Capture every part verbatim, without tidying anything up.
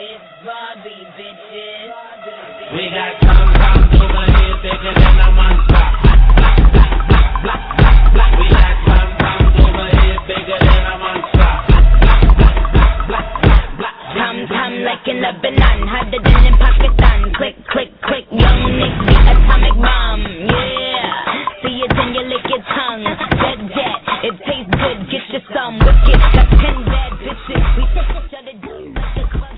It's Barbie, bitches. We got tom-toms over here bigger than a monster. Black, black, black, black, black, black. We got tom-toms over here bigger than a monster. Black, black, black, black, black, black. Tom-tom like in Lebanon, harder than in Pakistan. Click, click, click, young Nick, the atomic bomb. Yeah, see it and you lick your tongue. Jet, jet, it tastes good, get you some. Wicked, got ten bad bitches. We shut it down like the club.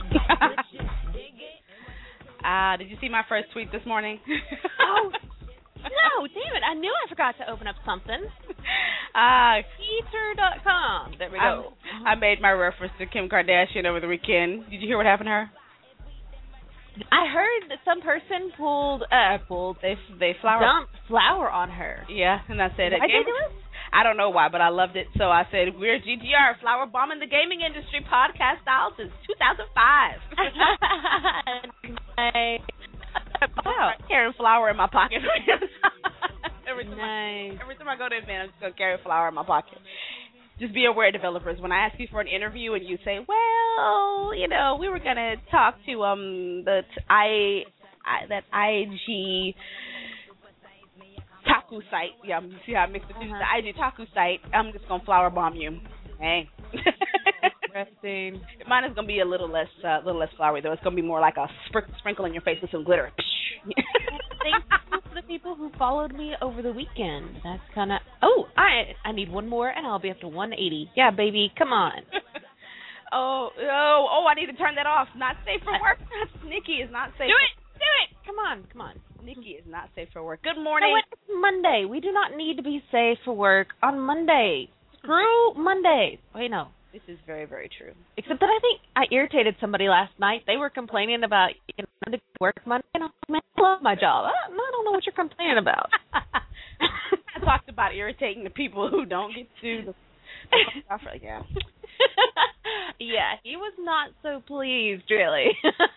Ah, uh, did you see my first tweet this morning? Oh, no, damn it. I knew I forgot to open up something. Ah, uh, Peter dot com. There we go. I, I made my reference to Kim Kardashian over the weekend. Did you hear what happened to her? I heard that some person pulled, uh, pulled, they they flower dumped flour on her. Yeah, and I said, why did they do it? I don't know why, but I loved it. So I said, we're G T R, flower bombing the gaming industry podcast style since two thousand five. Nice. Wow. Carrying flour in my pocket. every, time nice. I, every time I go to an event, I'm just going to carry flour in my pocket. Just be aware, developers, when I ask you for an interview and you say, well, you know, we were going to talk to um the t- I, I that I G Taku site. Yeah, you see how I mixed the two? Uh-huh. The I G Taku site. I'm just going to flower bomb you. Hey. Interesting. Mine is going to be a little less uh, little less flowery, though. It's going to be more like a spr- sprinkle in your face with some glitter. Thank you to the people who followed me over the weekend. That's kind of... Oh, I I need one more, and I'll be up to one eighty. Yeah, baby, come on. oh, oh, oh, I need to turn that off. Not safe for work. Nikki is not safe. Do it, do it. Come on, come on. Nikki is not safe for work. Good morning. No, it's Monday. We do not need to be safe for work on Monday. Screw Monday. Wait, no. This is very, very true. Except that I think I irritated somebody last night. They were complaining about, you know, to work Monday. And I was like, man, I love my job. I, I don't know what you're complaining about. I talked about irritating the people who don't get to the, the yeah. Yeah, he was not so pleased, really.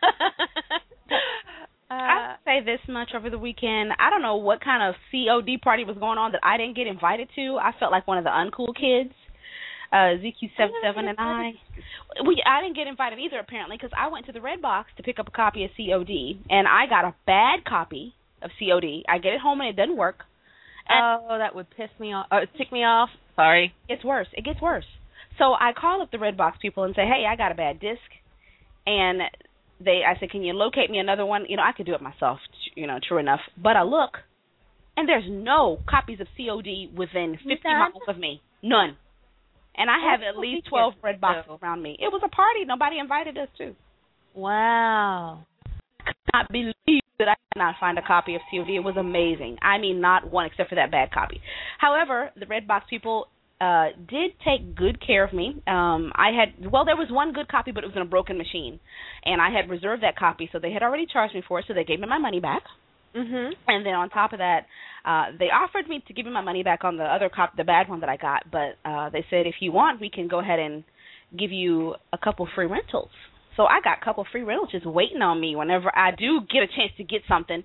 uh, I'll say this much over the weekend. I don't know what kind of C O D party was going on that I didn't get invited to. I felt like one of the uncool kids. Uh, Z Q seventy-seven and I. We, I didn't get invited either, apparently, because I went to the Red Box to pick up a copy of C O D, and I got a bad copy of C O D. I get it home, and it doesn't work. And oh, that would piss me off. Oh, tick me off. Sorry. It gets worse. It gets worse. So I call up the Red Box people and say, hey, I got a bad disc. And they, I said, can you locate me another one? You know, I could do it myself, you know, true enough. But I look, and there's no copies of C O D within fifty miles of me. None. And I have at least twelve Red Boxes around me. It was a party. Nobody invited us to. Wow. I could not believe that I could not find a copy of C O D. It was amazing. I mean, not one except for that bad copy. However, the Red Box people uh, did take good care of me. Um, I had, well, there was one good copy, but it was in a broken machine. And I had reserved that copy, so they had already charged me for it, so they gave me my money back. Mm-hmm. And then on top of that, uh, they offered me to give me my money back on the other cop, the bad one that I got. But uh, they said, if you want, we can go ahead and give you a couple free rentals. So I got a couple free rentals just waiting on me whenever I do get a chance to get something.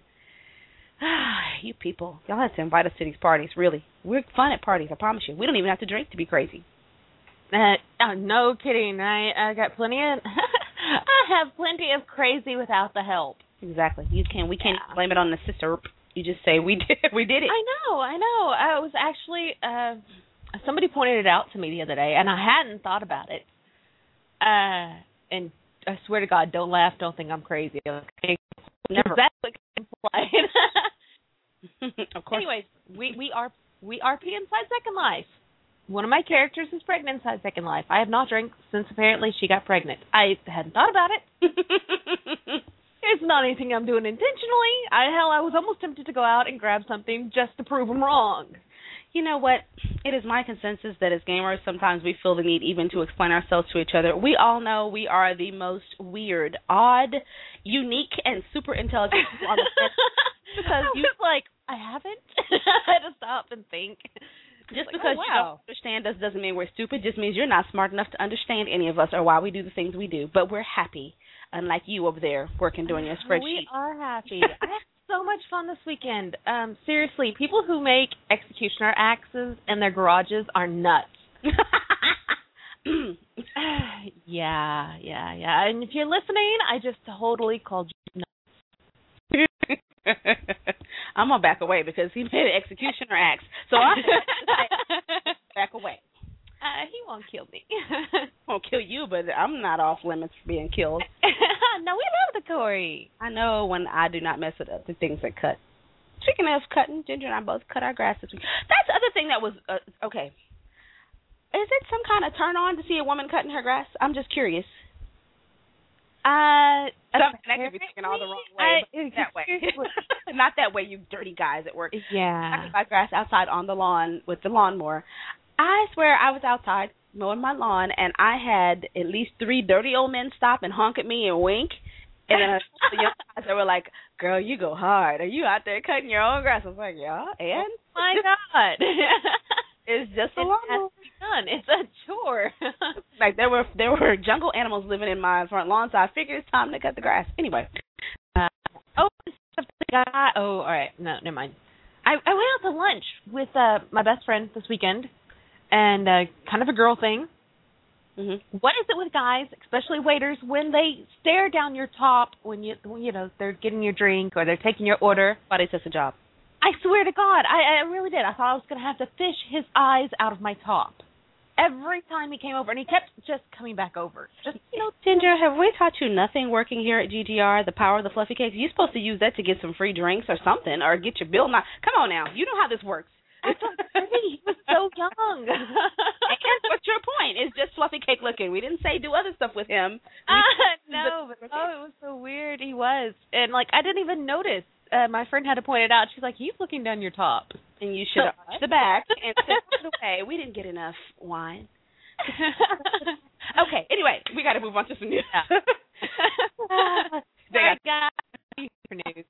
You people, y'all have to invite us to these parties, really. We're fun at parties, I promise you. We don't even have to drink to be crazy. Uh, oh, no kidding. I, I got plenty of, I have plenty of crazy without the help. Exactly. You can. We can't yeah. blame it on the sister. You just say we did. We did it. I know. I know. I was actually uh, somebody pointed it out to me the other day, and I hadn't thought about it. Uh, and I swear to God, don't laugh. Don't think I'm crazy. Okay? Never. That's what implied. Of course. Anyways, we we are we R P inside Second Life. One of my characters is pregnant inside Second Life. I have not drank since apparently she got pregnant. I hadn't thought about it. It's not anything I'm doing intentionally. I, hell, I was almost tempted to go out and grab something just to prove them wrong. You know what? It is my consensus that as gamers, sometimes we feel the need even to explain ourselves to each other. We all know we are the most weird, odd, unique, and super intelligent people on the planet. Because I you, was like, I haven't. I had to stop and think. Just like, because oh, wow. you don't understand us doesn't mean we're stupid. Just means you're not smart enough to understand any of us or why we do the things we do. But we're happy, unlike you over there working doing your spreadsheet. We are happy. I had so much fun this weekend. Um, seriously, people who make executioner axes in their garages are nuts. Yeah, yeah, yeah. And if you're listening, I just totally called you nuts. I'm gonna back away because he made an executioner axe. So I'm gonna back away. Uh, he won't kill me. Won't kill you, but I'm not off limits for being killed. No, we love the Corey. I know when I do not mess it up, the things that cut. Speaking of cutting, Ginger and I both cut our grass this week. That's the other thing that was, uh, okay. Is it some kind of turn on to see a woman cutting her grass? I'm just curious. Uh, that could be taken all the wrong way. I, that way. Not that way, you dirty guys at work. Yeah. I cut my grass outside on the lawn with the lawnmower. I swear I was outside mowing my lawn, and I had at least three dirty old men stop and honk at me and wink. And then the young guys that were like, girl, you go hard. Are you out there cutting your own grass? I was like, yeah, and? Oh, my God. It's just a it lawnmower. has to be done. It's a chore. Like, there were there were jungle animals living in my front lawn, so I figured it's time to cut the grass. Anyway. Uh, oh, the guy. Oh, all right. No, never mind. I, I went out to lunch with uh, my best friend this weekend, and uh, kind of a girl thing. Mm-hmm. What is it with guys, especially waiters, when they stare down your top when you when, you know they're getting your drink or they're taking your order? But it's just a job. I swear to God, I, I really did. I thought I was going to have to fish his eyes out of my top every time he came over, and he kept just coming back over. Just you know, Ginger, have we taught you nothing working here at G G R? The power of the fluffy cakes. You're supposed to use that to get some free drinks or something, or get your bill. Not come on now, you know how this works. I told he was so young. And what's your point? It's just fluffy cake looking. We didn't say do other stuff with him. Uh, no, but oh, it was so weird. He was, and like I didn't even notice. Uh, my friend had to point it out. She's like, "He's looking down your top." And you should have arched the back and said, "Okay, we didn't get enough wine." Okay. Anyway, we got to move on to some news. Yeah. Sorry, guys. News.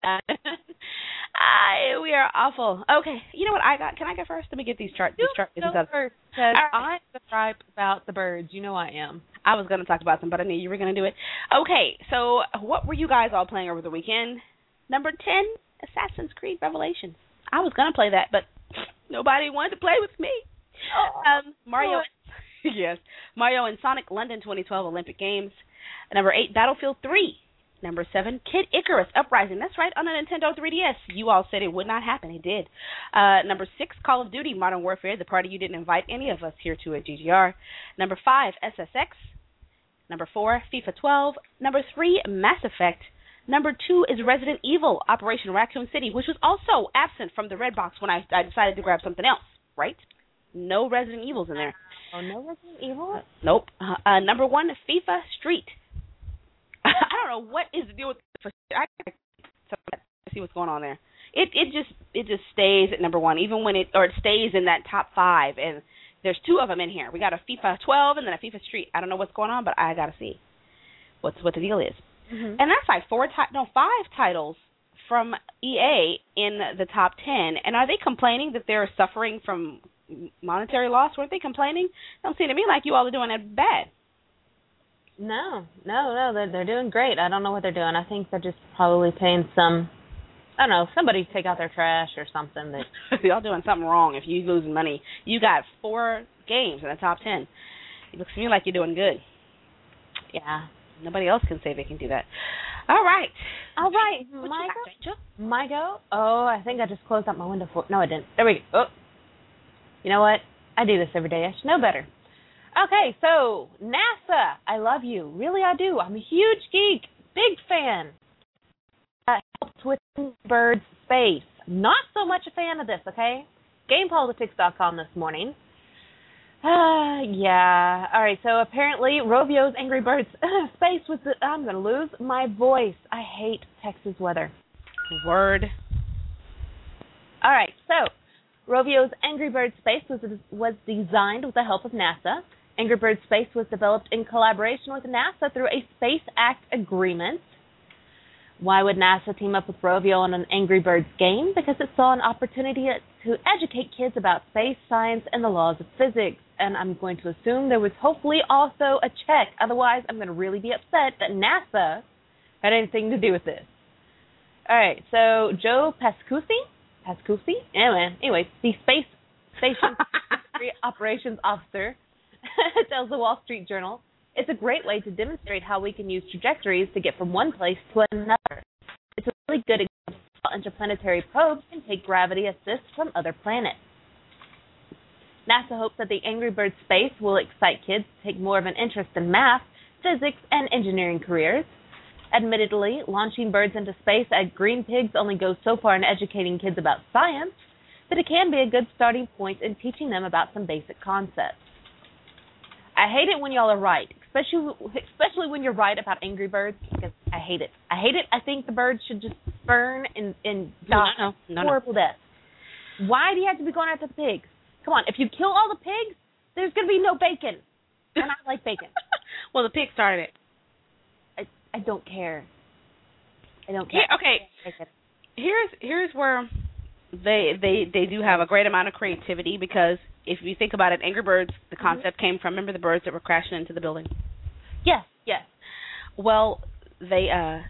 I, we are awful. Okay, you know what I got? Can I go first? Let me get these charts. These charts. Go first, because I'm the gripe about the birds. You know I am. I was going to talk about them, but I knew you were going to do it. Okay, so what were you guys all playing over the weekend? Number ten, Assassin's Creed Revelations. I was going to play that, but nobody wanted to play with me. Oh, um, Mario. Yes, Mario and Sonic London twenty twelve Olympic Games. Number eight, Battlefield three. Number seven, Kid Icarus Uprising. That's right, on the Nintendo three D S. You all said it would not happen. It did. Uh, number six, Call of Duty Modern Warfare, the party you didn't invite any of us here to at G G R. Number five, S S X. Number four, FIFA twelve. Number three, Mass Effect. Number two is Resident Evil Operation Raccoon City, which was also absent from the red box when I, I decided to grab something else, right? No Resident Evils in there. Oh, no Resident Evil? Uh, nope. Uh, uh, number one, FIFA Street. I don't know what is the deal with FIFA. I gotta see what's going on there. It it just it just stays at number one, even when it or it stays in that top five. And there's two of them in here. We got a FIFA twelve and then a FIFA Street. I don't know what's going on, but I gotta see what's what the deal is. Mm-hmm. And that's like four ti- no five titles from E A in the top ten. And are they complaining that they're suffering from monetary loss? Weren't they complaining? Don't seem to me like you all are doing it bad. No, no, no. They're they're doing great. I don't know what they're doing. I think they're just probably paying some. I don't know. Somebody take out their trash or something. That y'all doing something wrong if you losing money. You got four games in the top ten. It looks to me like you're doing good. Yeah. Nobody else can say they can do that. All right. All right. My go? My go? Oh, I think I just closed out my window for... No, I didn't. There we go. Oh. You know what? I do this every day. I should know better. Okay, so NASA, I love you. Really, I do. I'm a huge geek. Big fan. That helps with birds space. Not so much a fan of this, okay? Game Politics dot com this morning. Uh, yeah. All right, so apparently Rovio's Angry Birds Space was the... I'm going to lose my voice. I hate Texas weather. Word. All right, so Rovio's Angry Birds Space was was designed with the help of NASA. Angry Birds Space was developed in collaboration with NASA through a Space Act agreement. Why would NASA team up with Rovio on an Angry Birds game? Because it saw an opportunity to educate kids about space, science, and the laws of physics. And I'm going to assume there was hopefully also a check. Otherwise, I'm going to really be upset that NASA had anything to do with this. All right, so Joe Pascucci, Pascucci? Anyway, anyway, the Space Station Operations Officer tells the Wall Street Journal, It's a great way to demonstrate how we can use trajectories to get from one place to another. It's a really good example of how interplanetary probes can take gravity assist from other planets. NASA hopes that the Angry Birds space will excite kids to take more of an interest in math, physics, and engineering careers. Admittedly, launching birds into space at Green Pigs only goes so far in educating kids about science, but it can be a good starting point in teaching them about some basic concepts. I hate it when y'all are right, especially especially when you're right about Angry Birds, because I hate it. I hate it. I think the birds should just burn and, and die no, no, no, horrible no. death. Why do you have to be going after the pigs? Come on, if you kill all the pigs, there's going to be no bacon. And I like bacon. Well, the pig started it. I, I don't care. I don't care. Yeah, okay. Here's here's where they they they do have a great amount of creativity, because if you think about it, Angry Birds, the concept mm-hmm. came from, remember the birds that were crashing into the building? Yes, yes. Well, they uh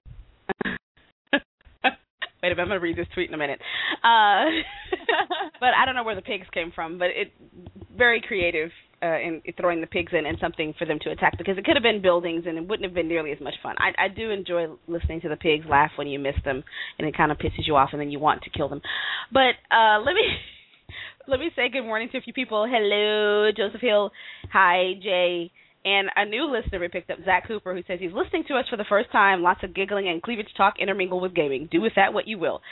wait a minute, I'm going to read this tweet in a minute. Uh, but I don't know where the pigs came from, but it very creative uh, in, in throwing the pigs in and something for them to attack, because it could have been buildings and it wouldn't have been nearly as much fun. I, I do enjoy listening to the pigs laugh when you miss them, and it kind of pisses you off and then you want to kill them. But uh, let me let me say good morning to a few people. Hello, Joseph Hill. Hi, Jay. And a new listener we picked up, Zach Cooper, who says he's listening to us for the first time. Lots of giggling and cleavage talk intermingled with gaming. Do with that what you will.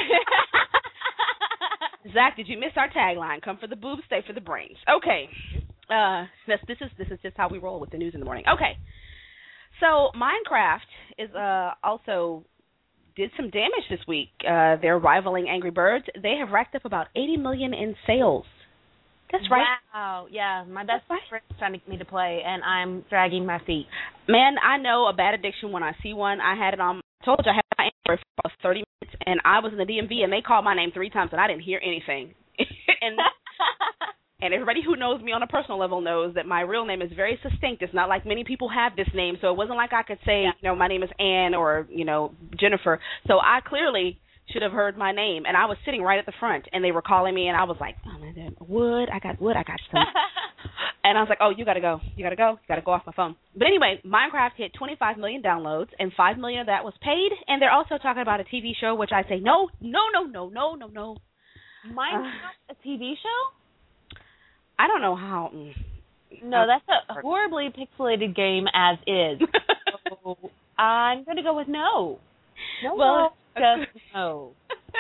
Zach, did you miss our tagline? Come for the boobs, stay for the brains. Okay. Uh, this, this is this is just how we roll with the news in the morning. Okay. So Minecraft is uh, also did some damage this week. Uh, they're rivaling Angry Birds. They have racked up about eighty million dollars in sales. That's right. Wow. Yeah, my best right. friend's trying to get me to play, and I'm dragging my feet. Man, I know a bad addiction when I see one. I had it on. I told you I had my Android for about thirty minutes, and I was in the D M V, and they called my name three times, and I didn't hear anything. and and everybody who knows me on a personal level knows that my real name is very succinct. It's not like many people have this name, so it wasn't like I could say, yeah. you know, my name is Ann or, you know, Jennifer. So I clearly should have heard my name, and I was sitting right at the front, and they were calling me, and I was like, oh, man, wood, I got wood, I got some. And I was like, oh, you got to go, you got to go, you got to go off my phone. But anyway, Minecraft hit twenty-five million downloads, and five million of that was paid, and they're also talking about a T V show, which I say, no, no, no, no, no, no, no. Minecraft, uh, a T V show? I don't know how. Mm, no, that's a horribly pixelated game as is. So I'm going to go with no. No, well, no, just no.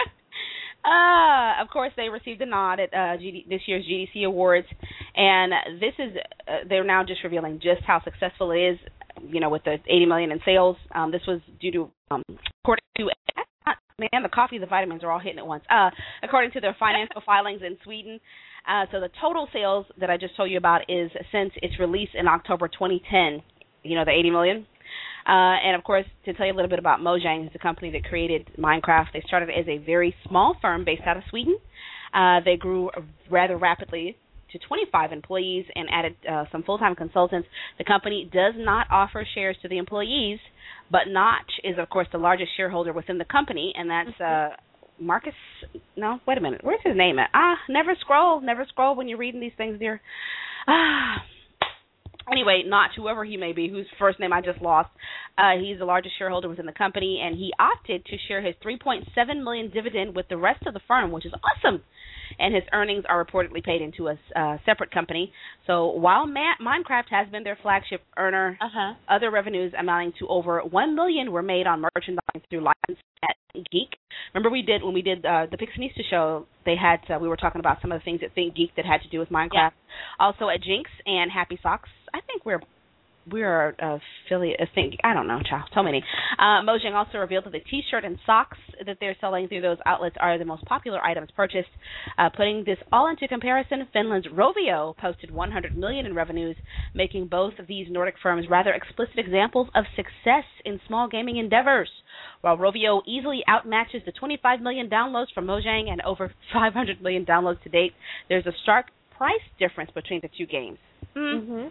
Uh, of course, they received a nod at uh, G D- this year's G D C Awards, and this is uh, they're now just revealing just how successful it is. You know, with the eighty million dollars in sales, um, this was due to um, according to man, the coffee, the vitamins are all hitting at once. Uh, according to their financial filings in Sweden, uh, so the total sales that I just told you about is since its release in October twenty ten. You know, the eighty million dollars. Uh, and, of course, to tell you a little bit about Mojang, it's the company that created Minecraft. They started as a very small firm based out of Sweden. Uh, they grew rather rapidly to twenty-five employees and added uh, some full-time consultants. The company does not offer shares to the employees, but Notch is, of course, the largest shareholder within the company, and that's uh, Marcus. No, wait a minute. Where's his name at? Ah, never scroll. Never scroll when you're reading these things, dear. Ah. Anyway, Notch, whoever he may be, whose first name I just lost, uh, he's the largest shareholder within the company, and he opted to share his three point seven million dollars dividend with the rest of the firm, which is awesome. And his earnings are reportedly paid into a uh, separate company. So while Ma- Minecraft has been their flagship earner, uh-huh. other revenues amounting to over one million dollars were made on merchandising through license at Geek. Remember we did when we did uh, the Pixinista show, they had uh, we were talking about some of the things at Think Geek that had to do with Minecraft. Yeah. Also at Jinx and Happy Socks. I think we're we're uh, affiliate. I think I don't know, child. So many. Uh, Mojang also revealed that the T-shirt and socks that they're selling through those outlets are the most popular items purchased. Uh, putting this all into comparison, Finland's Rovio posted one hundred million dollars in revenues, making both of these Nordic firms rather explicit examples of success in small gaming endeavors. While Rovio easily outmatches the twenty-five million downloads from Mojang and over five hundred million downloads to date, there's a stark price difference between the two games. Mm-hmm.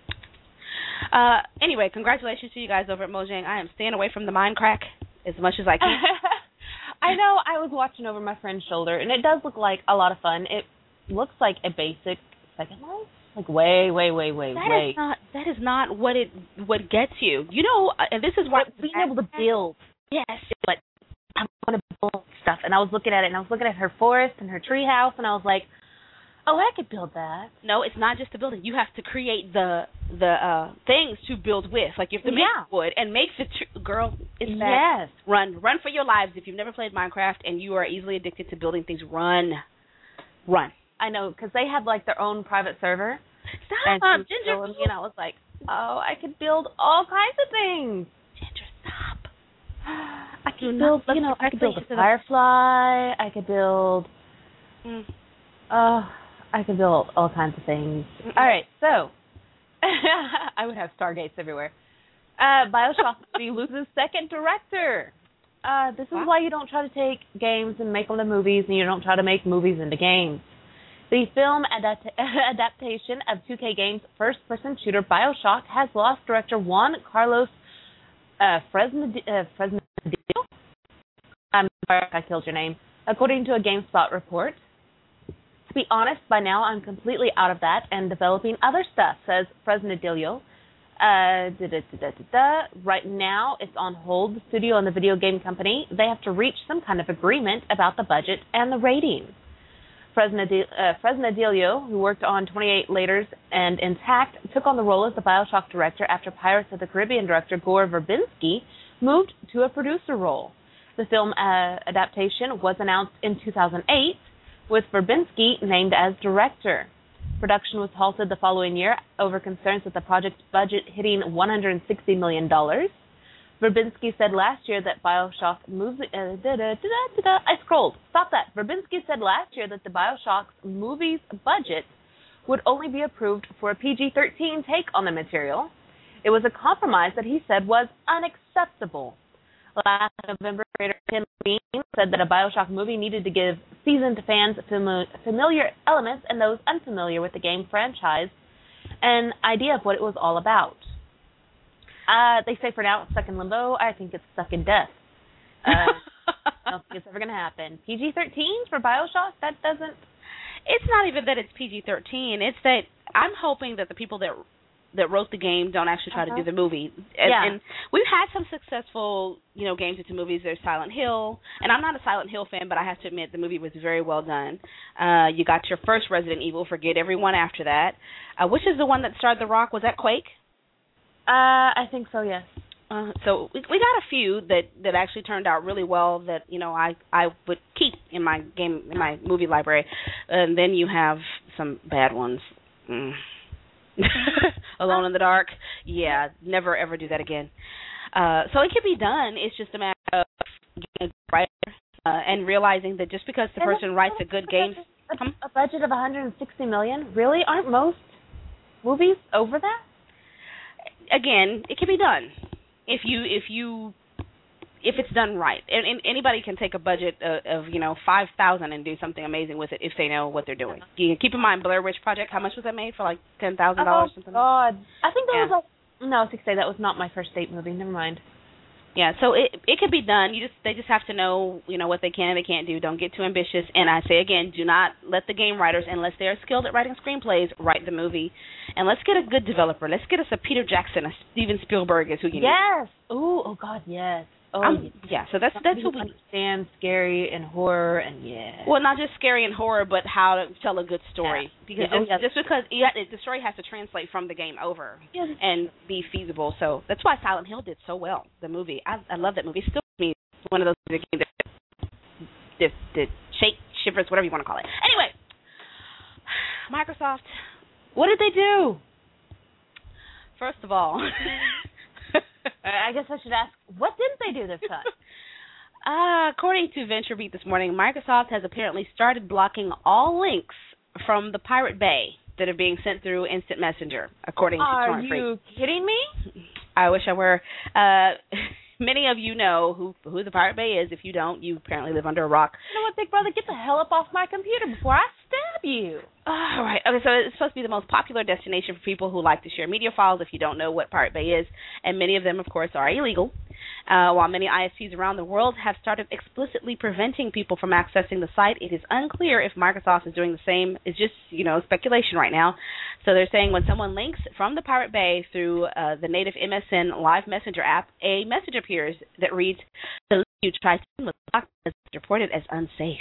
Uh, anyway, congratulations to you guys over at Mojang. I am staying away from the Minecraft as much as I can. I know. I was watching over my friend's shoulder, and it does look like a lot of fun. It looks like a basic Second Life? Like way, way, way, way, That way. is not that is not what it what gets you. You know, uh, and this is why being able to build. Yes, but I want to build stuff. And I was looking at it, and I was looking at her forest and her tree house, and I was like, oh, I could build that. No, it's not just the building. You have to create the the uh, things to build with. Like you have to make yeah. wood and make the tr- girl. It's bad. Yes. Run, run for your lives. If you've never played Minecraft and you are easily addicted to building things, run, run. I know, because they had like their own private server. Stop, and Ginger. Me, and I was like, oh, I could build all kinds of things. Ginger, stop. I could build, you know, I could build a firefly. I could build. Mm. Oh, I could build all kinds of things. Mm-hmm. All right, so I would have Stargates everywhere. Uh, BioShock loses second director. Uh, this is wow. why you don't try to take games and make them into movies, and you don't try to make movies into games. The film adapt- adaptation of two K Games' first-person shooter BioShock has lost director Juan Carlos uh, Fresnadillo. Uh, Fresnadillo? I'm sorry if I killed your name. According to a GameSpot report. To be honest, by now I'm completely out of that and developing other stuff, says Fresnadillo. Uh, da, da, da, da, da. Right now, it's on hold. The studio and the video game company, they have to reach some kind of agreement about the budget and the rating. Fresnadillo, uh, Fresnadillo, who worked on twenty-eight Laters and Intact, took on the role as the BioShock director after Pirates of the Caribbean director Gore Verbinski moved to a producer role. The film uh, adaptation was announced in two thousand eight, with Verbinski named as director. Production was halted the following year over concerns with the project's budget hitting one hundred sixty million dollars. Verbinski said last year that BioShock movie... Uh, da, da, da, da, da, I scrolled. Stop that. Verbinski said last year that the BioShock's movie's budget would only be approved for a P G thirteen take on the material. It was a compromise that he said was unacceptable. Last November, creator Tim Levine said that a BioShock movie needed to give seasoned fans fami- familiar elements and those unfamiliar with the game franchise an idea of what it was all about. Uh, they say for now it's stuck in limbo. I think it's stuck in death. Uh, I don't think it's ever going to happen. P G thirteen for BioShock? That doesn't... It's not even that it's P G thirteen. It's that I'm hoping that the people that that wrote the game don't actually try uh-huh. to do the movie. And, yeah. and we've had some successful, you know, games into movies. There's Silent Hill, and I'm not a Silent Hill fan, but I have to admit the movie was very well done. Uh, you got your first Resident Evil. Forget everyone after that. Uh, which is the one that starred The Rock? Was that Quake? Uh, I think so, yes. Uh, so we we got a few that, that actually turned out really well that, you know, I, I would keep in my game in my movie library. And then you have some bad ones. Mm. Alone in the Dark. Yeah, never ever do that again. Uh, so it can be done. It's just a matter of getting a writer uh, and realizing that just because the person writes a good game, a, a budget of one hundred sixty million dollars, really? Aren't most movies over that? Again, it can be done if you if you if it's done right. And, and anybody can take a budget of, of you know five thousand and do something amazing with it if they know what they're doing. You can keep in mind Blair Witch Project. How much was that made for? Like ten thousand dollars oh, something. God, I think that yeah. was a no. I was gonna say that was not my first date movie. Never mind. Yeah, so it it could be done. You just they just have to know you know what they can and they can't do. Don't get too ambitious. And I say again, do not let the game writers, unless they are skilled at writing screenplays, write the movie. And let's get a good developer. Let's get us a Peter Jackson, a Steven Spielberg is who you yes. need. Yes. Ooh. Oh God. Yes. Oh I'm, yeah. So that's Somebody that's what we understand scary and horror and yeah. Well, not just scary and horror, but how to tell a good story. Yeah. Because yeah. just, oh, yeah. just because you have, the story has to translate from the game over yes. and be feasible. So that's why Silent Hill did so well. The movie, I, I love that movie. Still, me one of those games that, that, that shake, shivers, whatever you want to call it. Anyway, Microsoft, what did they do? First of all. I guess I should ask, what didn't they do this time? uh, according to VentureBeat this morning, Microsoft has apparently started blocking all links from the Pirate Bay that are being sent through Instant Messenger, according to Are Torrent Freak. you kidding me? I wish I were. Uh, many of you know who who the Pirate Bay is. If you don't, you apparently live under a rock. You know what, Big Brother? Get the hell up off my computer before I stab you? All right. Okay, so it's supposed to be the most popular destination for people who like to share media files if you don't know what Pirate Bay is, and many of them, of course, are illegal. Uh, while many I S Ps around the world have started explicitly preventing people from accessing the site, it is unclear if Microsoft is doing the same. It's just, you know, speculation right now. So they're saying when someone links from the Pirate Bay through uh, the native M S N Live Messenger app, a message appears that reads, "The link you tried to was blocked as reported as unsafe."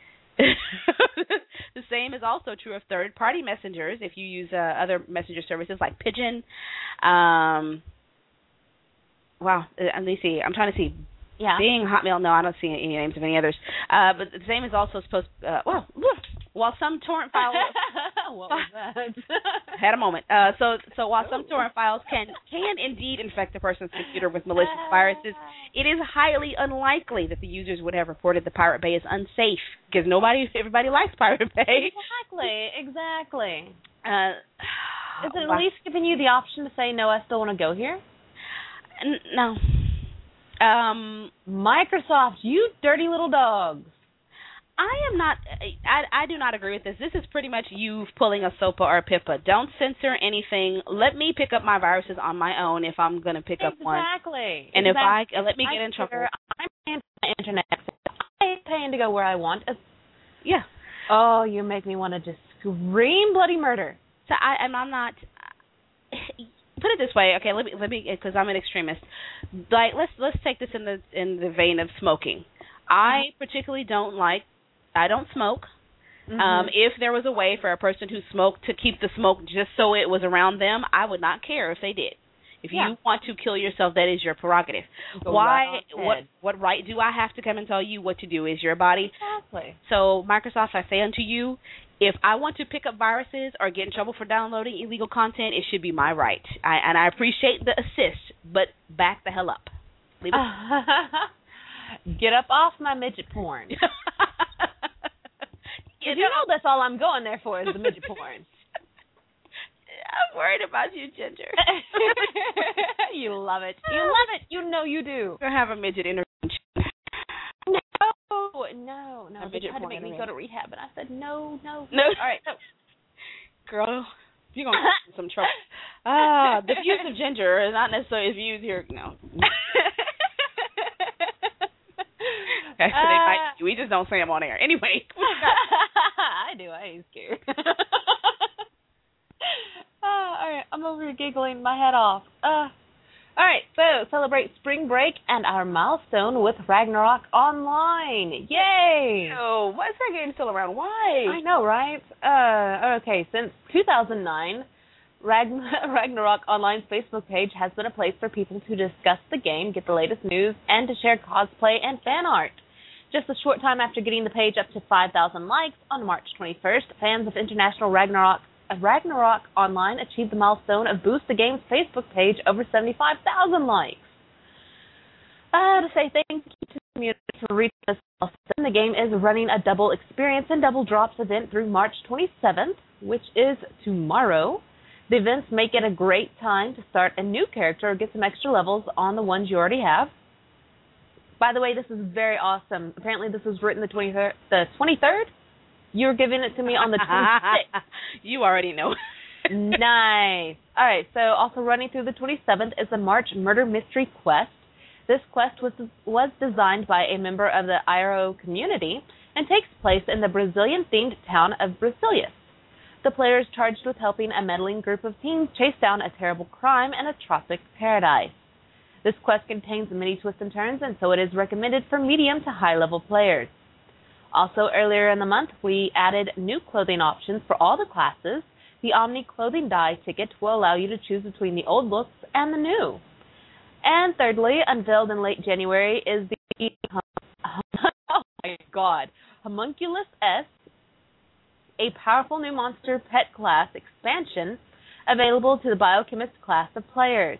The same is also true of third-party messengers. If you use uh, other messenger services like Pigeon, um, wow, uh, let me see. I'm trying to see. Yeah. Bing, Hotmail, no, I don't see any names of any others. Uh, but the same is also supposed. Uh, well, while some torrent files. What was that? Had a moment. Uh, so, so while some torrent files can can indeed infect a person's computer with malicious viruses, it is highly unlikely that the users would have reported the Pirate Bay as unsafe because nobody, everybody likes Pirate Bay. Exactly, exactly. Uh, Is it at least giving you the option to say no? I still want to go here. N- no. Um, Microsoft, you dirty little dogs. I am not. I, I do not agree with this. This is pretty much you pulling a SOPA or a PIPA. Don't censor anything. Let me pick up my viruses on my own if I'm going to pick exactly. up one. Exactly. And exactly. if I let me get I in trouble, I'm paying for my internet. I'm paying to go where I want. Yeah. Oh, you make me want to just scream bloody murder. So I, and I'm not. Put it this way, okay? Let me let me because I'm an extremist. Like let's let's take this in the in the vein of smoking. I particularly don't like. I don't smoke. Mm-hmm. Um, if there was a way for a person who smoked to keep the smoke just so it was around them, I would not care if they did. If yeah. you want to kill yourself, that is your prerogative. Go Why? Right what? What right do I have to come and tell you what to do? Is your body? Exactly. So Microsoft, I say unto you, if I want to pick up viruses or get in trouble for downloading illegal content, it should be my right. I, and I appreciate the assist, but back the hell up. Leave it. Get up off my midget porn. You, you know that's all I'm going there for is the midget porn. I'm worried about you, Ginger. You love it. You love it. You know you do. We'll have a midget intervention. No, no, no. They tried to make me go to rehab, and I said no, no. No. All right, no. Girl, you're going to get in some trouble. Ah, the views of Ginger are not necessarily views here. No. Okay, so they might, we just don't say them on air. Anyway. I do. I ain't scared. uh, all right, I'm over here giggling my head off. Uh, all right, so celebrate spring break and our milestone with Ragnarok Online. Yay! Oh, why is that game still around? Why? I know, right? Uh, okay, since two thousand nine, Ragn- Ragnarok Online's Facebook page has been a place for people to discuss the game, get the latest news, and to share cosplay and fan art. Just a short time after getting the page up to five thousand likes on March twenty-first, fans of International Ragnarok uh, Ragnarok Online achieved the milestone of Boost the Game's Facebook page over seventy-five thousand likes. Uh, to say thank you to the community for reaching this milestone, the game is running a double experience and double drops event through March twenty-seventh, which is tomorrow. The events make it a great time to start a new character or get some extra levels on the ones you already have. By the way, this is very awesome. Apparently, this was written the twenty-third. The twenty-third? You were giving it to me on the twenty-sixth. You already know. Nice. All right, so also running through the twenty-seventh is the March Murder Mystery Quest. This quest was was designed by a member of the I R O community and takes place in the Brazilian-themed town of Brasilias. The player is charged with helping a meddling group of teens chase down a terrible crime in a tropic paradise. This quest contains many twists and turns, and so it is recommended for medium to high-level players. Also, earlier in the month, we added new clothing options for all the classes. The Omni Clothing Dye ticket will allow you to choose between the old looks and the new. And thirdly, unveiled in late January, is the oh my god, Homunculus S, a powerful new monster pet class expansion available to the Biochemist class of players.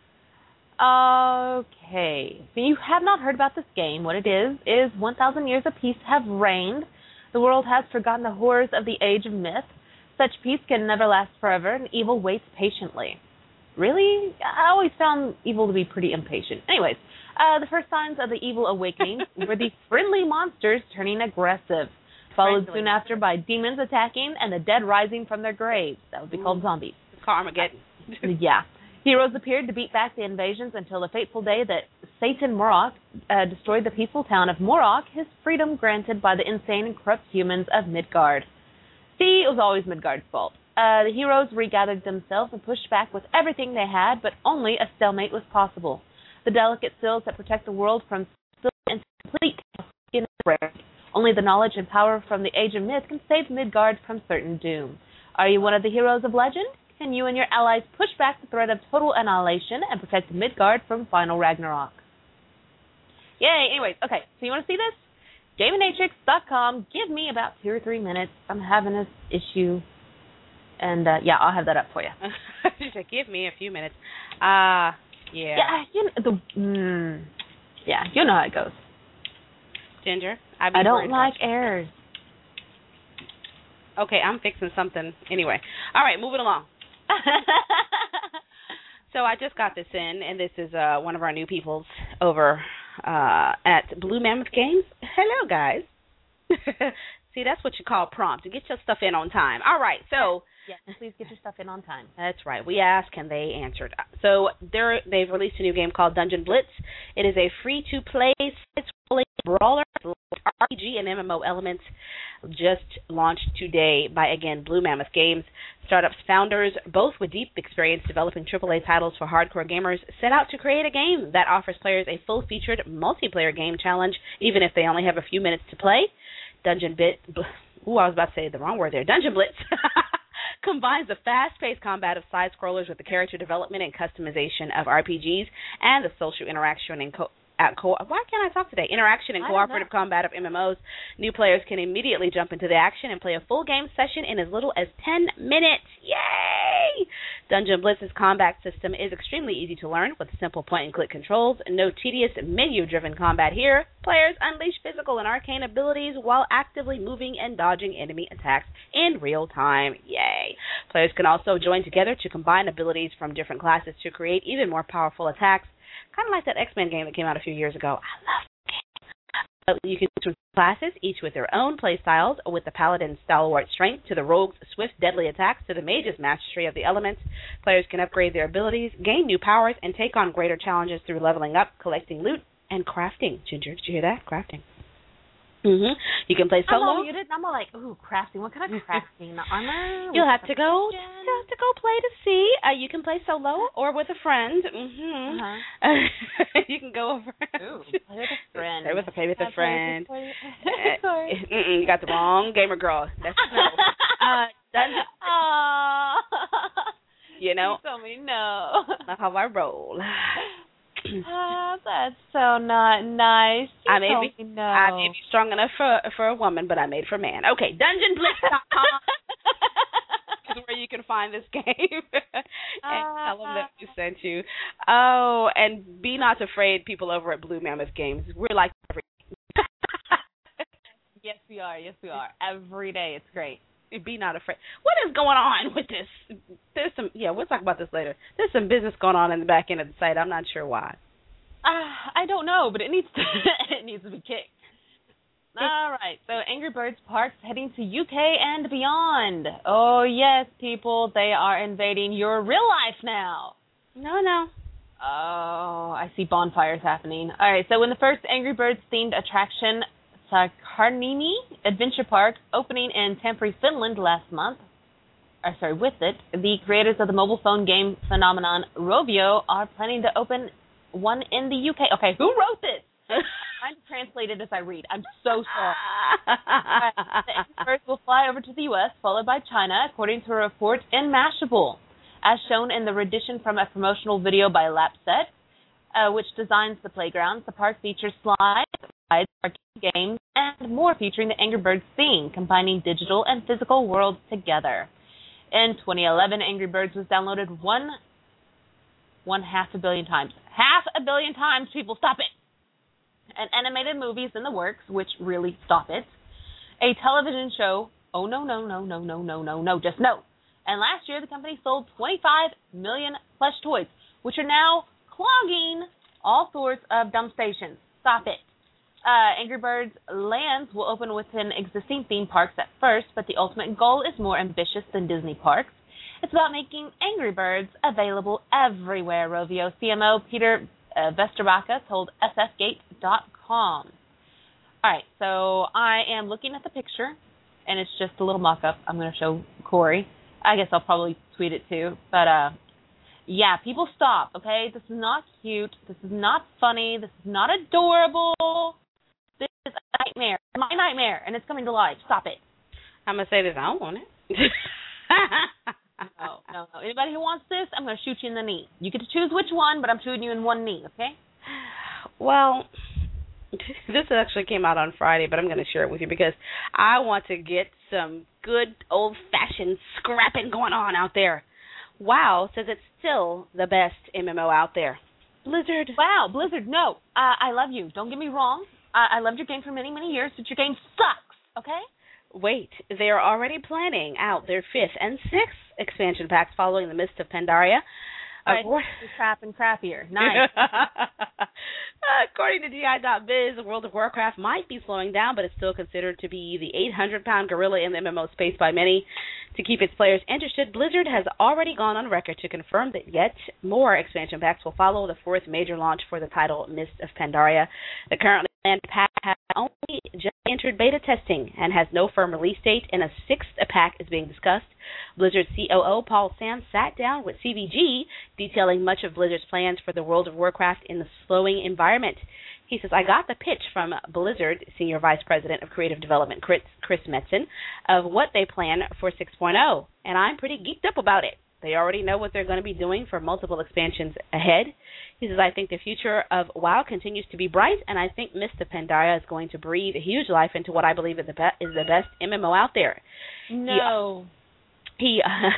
Okay, if you have not heard about this game, what it is, is one thousand years of peace have reigned. The world has forgotten the horrors of the age of myth. Such peace can never last forever, and evil waits patiently. Really? I always found evil to be pretty impatient. Anyways, uh, the first signs of the evil awakening were the friendly monsters turning aggressive. followed Frankly. soon after by demons attacking and the dead rising from their graves. That would be called zombies. It's called Armageddon. Yeah. Heroes appeared to beat back the invasions until the fateful day that Satan Morok uh, destroyed the peaceful town of Morok, his freedom granted by the insane and corrupt humans of Midgard. See, it was always Midgard's fault. Uh, the heroes regathered themselves and pushed back with everything they had, but only a stalemate was possible. The delicate seals that protect the world from spill and complete chaos are rare. Only the knowledge and power from the Age of Myth can save Midgard from certain doom. Are you one of the heroes of legend? Can you and your allies push back the threat of total annihilation and protect Midgard from final Ragnarok? Yay! Anyways, okay, so you want to see this? Gaminatrix dot com. Give me about two or three minutes. I'm having this issue. And, uh, yeah, I'll have that up for you. Give me a few minutes. Uh, yeah. Yeah, you know, the, mm, yeah, you know how it goes. Ginger, I'd be I don't worried like about you. errors. Okay, I'm fixing something. Anyway. All right, moving along. So I just got this in, and this is uh, one of our new peoples over uh, at Blue Mammoth Games. Hello, guys. See, that's what you call prompt. To get your stuff in on time. All right, so... Yes, please get your stuff in on time. That's right. We asked, and they answered. So they're, they've released a new game called Dungeon Blitz. It is a free-to-play side-scrolling brawler, R P G and M M O elements, just launched today by, again, Blue Mammoth Games. Startup's founders, both with deep experience developing triple A titles for hardcore gamers, set out to create a game that offers players a full-featured multiplayer game challenge, even if they only have a few minutes to play. Dungeon Bit... Ooh, I was about to say the wrong word there. Dungeon Blitz combines the fast-paced combat of side-scrollers with the character development and customization of R P Gs and the social interaction and co- uh, co- why can't I talk today? Interaction and cooperative combat of M M Os. New players can immediately jump into the action and play a full game session in as little as ten minutes. Yay! Dungeon Blitz's combat system is extremely easy to learn with simple point-and-click controls. No tedious menu-driven combat here. Players unleash physical and arcane abilities while actively moving and dodging enemy attacks in real time. Yay! Players can also join together to combine abilities from different classes to create even more powerful attacks. Kind of like that X-Men game that came out a few years ago. I love the game. You can choose classes, each with their own play styles, with the Paladin's stalwart strength to the Rogue's swift, deadly attacks to the Mage's mastery of the elements. Players can upgrade their abilities, gain new powers, and take on greater challenges through leveling up, collecting loot, and crafting. Ginger, did you hear that? Crafting. Mm-hmm. You can play solo. I'm all muted, and I'm all like, ooh, crafting. What kind of crafting? The armor? You'll have to go. You'll have to go play to see. Uh, you can play solo or with a friend. Mm-hmm. Uh-huh. You can go over. Ooh, play with a friend. Play with a, play with a friend. Sorry. Uh, you got the wrong gamer girl. That's no. Uh, Dungeon. Aww. You know. You told me no. That's how I roll. Oh, that's so not nice. You I may told be, me no. I may be strong enough for for a woman, but I made for a man. Okay, Dungeon Blitz dot com is where you can find this game. And tell them that we sent you. Oh, and be not afraid, people over at Blue Mammoth Games. We're like every. Yes, we are. Yes, we are. Every day, it's great. Be not afraid. What is going on with this? There's some, yeah, we'll talk about this later. There's some business going on in the back end of the site. I'm not sure why. Uh, I don't know, but it needs to it needs to be kicked. All right, so Angry Birds Parks heading to U K and beyond. Oh, yes, people, they are invading your real life now. No, no. Oh, I see bonfires happening. All right, so when the first Angry Birds themed attraction, Sakarnimi Adventure Park, opening in Tampere, Finland last month, or sorry, with it, the creators of the mobile phone game phenomenon Rovio are planning to open one in the U K. Okay, who wrote this? I'm trying to translate it as I read. I'm so sorry. Right, the Angry Birds will fly over to the U S, followed by China, according to a report in Mashable. As shown in the rendition from a promotional video by Lapset, uh, which designs the playgrounds, the park features slides, rides, arcade games, and more featuring the Angry Birds theme, combining digital and physical worlds together. In twenty eleven, Angry Birds was downloaded one, one half a billion times. Half a billion times, people, stop it! And animated movies in the works, which really stop it. A television show, oh no, no, no, no, no, no, no, no, just no. And last year, the company sold twenty-five million plush toys, which are now clogging all sorts of dump stations. Stop it. Uh, Angry Birds Lands will open within existing theme parks at first, but the ultimate goal is more ambitious than Disney parks. It's about making Angry Birds available everywhere, Rovio. C M O Peter uh, Vesterbaca told S F Gate dot com. All right, so I am looking at the picture, and it's just a little mock-up. I'm going to show Corey. I guess I'll probably tweet it too. But, uh, yeah, people stop, okay? This is not cute. This is not funny. This is not adorable. This is a nightmare. My nightmare, and it's coming to life. Stop it. I'm going to say this. I don't want it. no, no, no. Anybody who wants this, I'm going to shoot you in the knee. You get to choose which one, but I'm shooting you in one knee, okay? Well, this actually came out on Friday, but I'm going to share it with you because I want to get some good old-fashioned scrapping going on out there. WoW says it's still the best M M O out there. Blizzard. Wow, Blizzard, no. Uh, I love you. Don't get me wrong. I loved your game for many, many years, but your game sucks, okay? Wait, they are already planning out their fifth and sixth expansion packs following the Mist of Pandaria. Right, it's crap and crappier. Nice. According to G I dot biz, World of Warcraft might be slowing down, but it's still considered to be the eight hundred pound gorilla in the M M O space by many. To keep its players interested, Blizzard has already gone on record to confirm that yet more expansion packs will follow the fourth major launch for the title, Mist of Pandaria. The currently planned pack has only just entered beta testing and has no firm release date, and a sixth pack is being discussed. Blizzard C O O Paul Sands sat down with C V G, detailing much of Blizzard's plans for the World of Warcraft in the slowing environment. He says, I got the pitch from Blizzard Senior Vice President of Creative Development, Chris, Chris Metzen, of what they plan for six point oh, and I'm pretty geeked up about it. They already know what they're going to be doing for multiple expansions ahead. He says, I think the future of WoW continues to be bright, and I think Mist of Pandaria is going to breathe a huge life into what I believe is the, be- is the best M M O out there. No. He... he uh,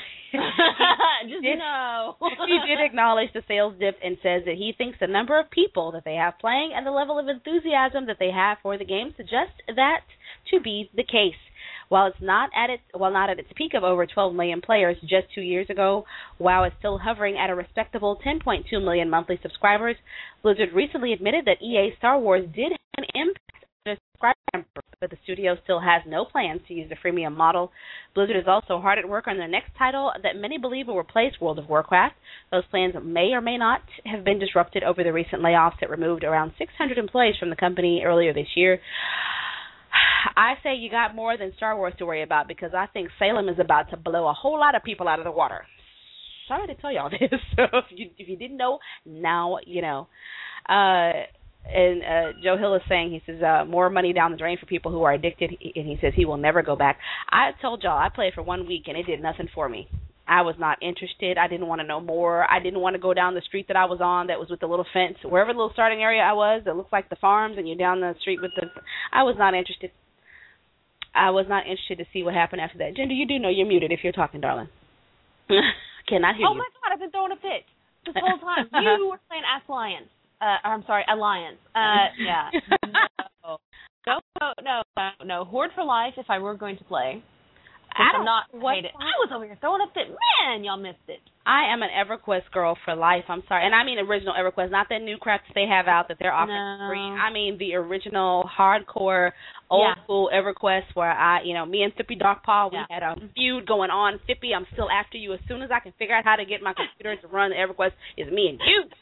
Just did, no. He did acknowledge the sales dip and says that he thinks the number of people that they have playing and the level of enthusiasm that they have for the game suggest that to be the case. While it's not at its while not at its peak of over twelve million players just two years ago, WoW is still hovering at a respectable ten point two million monthly subscribers. Blizzard recently admitted that E A Star Wars did have an impact on their subscriber numbers, but the studio still has no plans to use the freemium model. Blizzard is also hard at work on their next title that many believe will replace World of Warcraft. Those plans may or may not have been disrupted over the recent layoffs that removed around six hundred employees from the company earlier this year. I say you got more than Star Wars to worry about because I think Salem is about to blow a whole lot of people out of the water. Sorry to tell y'all this. So if you if you didn't know, now you know. Uh, and uh, Joe Hill is saying, he says, uh, more money down the drain for people who are addicted, and he says he will never go back. I told y'all I played for one week, and it did nothing for me. I was not interested. I didn't want to know more. I didn't want to go down the street that I was on that was with the little fence. Wherever the little starting area I was that looks like the farms, and you're down the street with the... I was not interested. I was not interested to see what happened after that. Jinder, you do know you're muted if you're talking, darling. Cannot hear oh you. Oh, my God, I've been throwing a fit this whole time. You were playing Alliance. Uh, I'm sorry, Alliance. Uh, yeah. No. No, no, no, no, no. Horde for life if I were going to play. I don't not what, hate it. I was over here throwing a fit. Man, y'all missed it. I am an EverQuest girl for life. I'm sorry. And I mean original EverQuest, not that new crap that they have out that they're offering no. free. I mean the original hardcore old yeah. school EverQuest where I, you know, me and Thippy Darkpaw, we yeah. had a feud going on. Thippy, I'm still after you. As soon as I can figure out how to get my computer to run the EverQuest, it's me and you.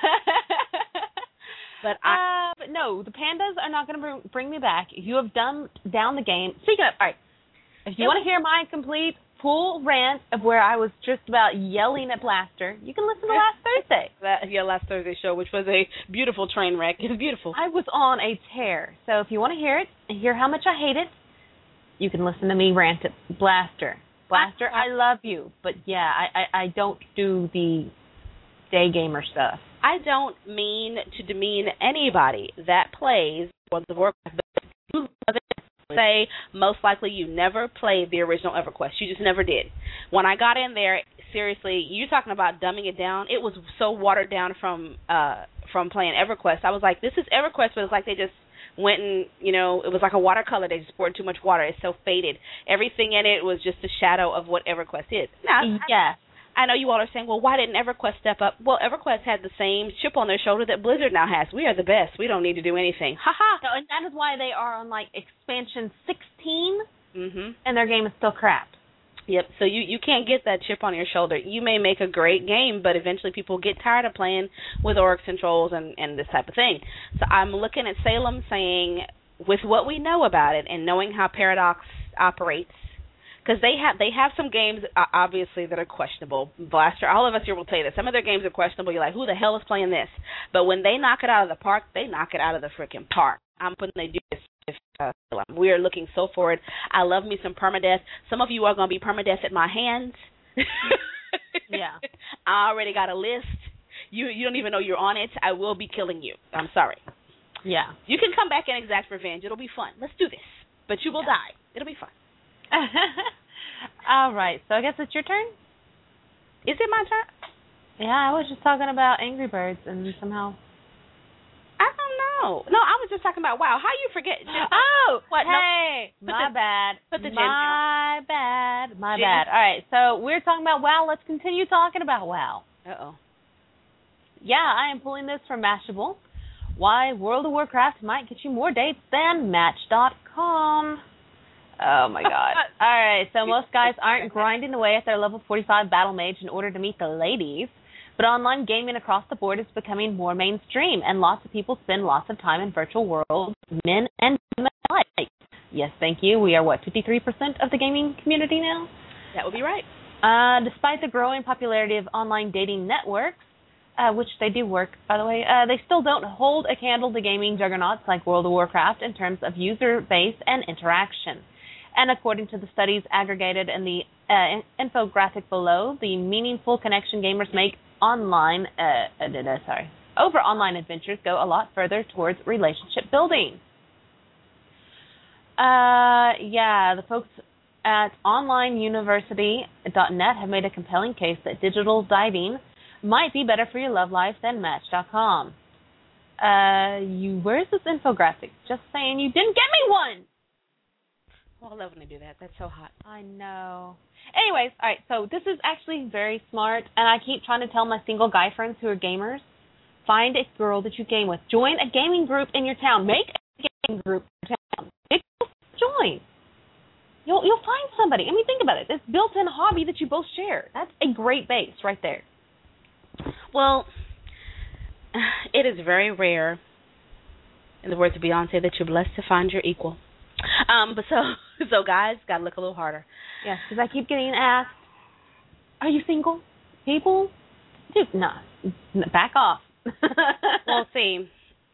But I, uh, but no, the pandas are not going to bring, bring me back. You have dumbed down the game. Speaking of, all right, if you want to hear my complete full rant of where I was just about yelling at Blaster, you can listen to last Thursday. That, yeah, last Thursday show, which was a beautiful train wreck. It was beautiful. I was on a tear. So if you want to hear it and hear how much I hate it, you can listen to me rant at Blaster. Blaster, I, I love you, but yeah, I, I, I don't do the day gamer stuff. I don't mean to demean anybody that plays World of Warcraft, but you love it. Say most likely you never played the original EverQuest. You just never did. When I got in there, seriously, you're talking about dumbing it down. It was so watered down from uh, from playing EverQuest. I was like, this is EverQuest, but it's like they just went and, you know, it was like a watercolor. They just poured too much water. It's so faded. Everything in it was just a shadow of what EverQuest is. Now, yes. I know you all are saying, well, why didn't EverQuest step up? Well, EverQuest had the same chip on their shoulder that Blizzard now has. We are the best. We don't need to do anything. Ha ha. So, and that is why they are on, like, expansion sixteen, mm-hmm. and their game is still crap. Yep, so you, you can't get that chip on your shoulder. You may make a great game, but eventually people get tired of playing with orcs and trolls and, and this type of thing. So I'm looking at Salem saying, with what we know about it and knowing how Paradox operates, because they have they have some games, uh, obviously, that are questionable. Blaster, all of us here will tell you that. Some of their games are questionable. You're like, who the hell is playing this? But when they knock it out of the park, they knock it out of the freaking park. I'm putting they do this. Uh, we are looking so forward. I love me some permadeath. Some of you are going to be permadeath at my hands. Yeah. I already got a list. You you don't even know you're on it. I will be killing you. I'm sorry. Yeah. You can come back and exact revenge. It'll be fun. Let's do this. But you will yeah. die. It'll be fun. All right. So I guess it's your turn? Is it my turn? Yeah, I was just talking about Angry Birds and somehow... I don't know. No, I was just talking about WoW. How you forget? Just, oh, what? Hey, no. my the, bad. Put the gin My bad. My Gin. bad. All right, so we're talking about WoW. Let's continue talking about WoW. Uh-oh. Yeah, I am pulling this from Mashable. Why World of Warcraft might get you more dates than Match dot com. Oh, my God. All right, so most guys aren't grinding away at their level forty-five battle mage in order to meet the ladies. But online gaming across the board is becoming more mainstream, and lots of people spend lots of time in virtual worlds, men and women alike. Yes, thank you. We are, what, fifty-three percent of the gaming community now? That would be right. Uh, despite the growing popularity of online dating networks, uh, which they do work, by the way, uh, they still don't hold a candle to gaming juggernauts like World of Warcraft in terms of user base and interaction. And according to the studies aggregated in the uh, infographic below, the meaningful connection gamers make online, uh, uh, sorry, over online adventures go a lot further towards relationship building. Uh, yeah, the folks at online university dot net have made a compelling case that digital dating might be better for your love life than Match dot com. Uh, you, where's this infographic? Just saying, you didn't get me one. Well, I love when they do that. That's so hot. I know. Anyways, all right, so this is actually very smart, and I keep trying to tell my single guy friends who are gamers, find a girl that you game with. Join a gaming group in your town. Make a gaming group in your town. Make join. You'll, you'll find somebody. I mean, think about it. This built-in hobby that you both share. That's a great base right there. Well, it is very rare, in the words of Beyonce, that you're blessed to find your equal. Um, but so, so guys, gotta look a little harder. Yeah, because I keep getting asked, "Are you single? People?" Dude, no, nah, back off. Well, see,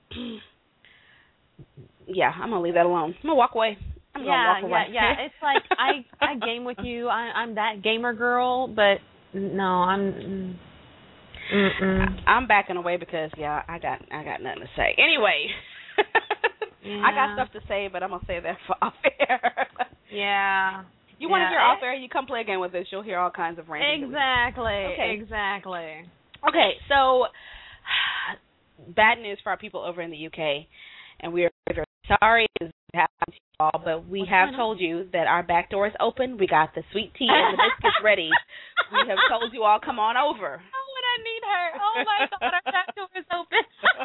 yeah, I'm gonna leave that alone. I'm gonna walk away. I'm yeah, gonna walk away. yeah, yeah. It's like I, I game with you. I, I'm that gamer girl, but no, I'm. Mm-mm. I'm backing away because yeah, I got, I got nothing to say. Anyway. Yeah. I got stuff to say, but I'm going to save that for off air. Yeah. You want to yeah. hear off air? You come play a game with us. You'll hear all kinds of random. Exactly. Okay. Exactly. Okay, so bad news for our people over in the U K, and we are very sorry this happened to you all, but we What's have told you that our back door is open. We got the sweet tea and the biscuits ready. We have told you all, come on over. Oh, would I need her? Oh, my God, our back door is open.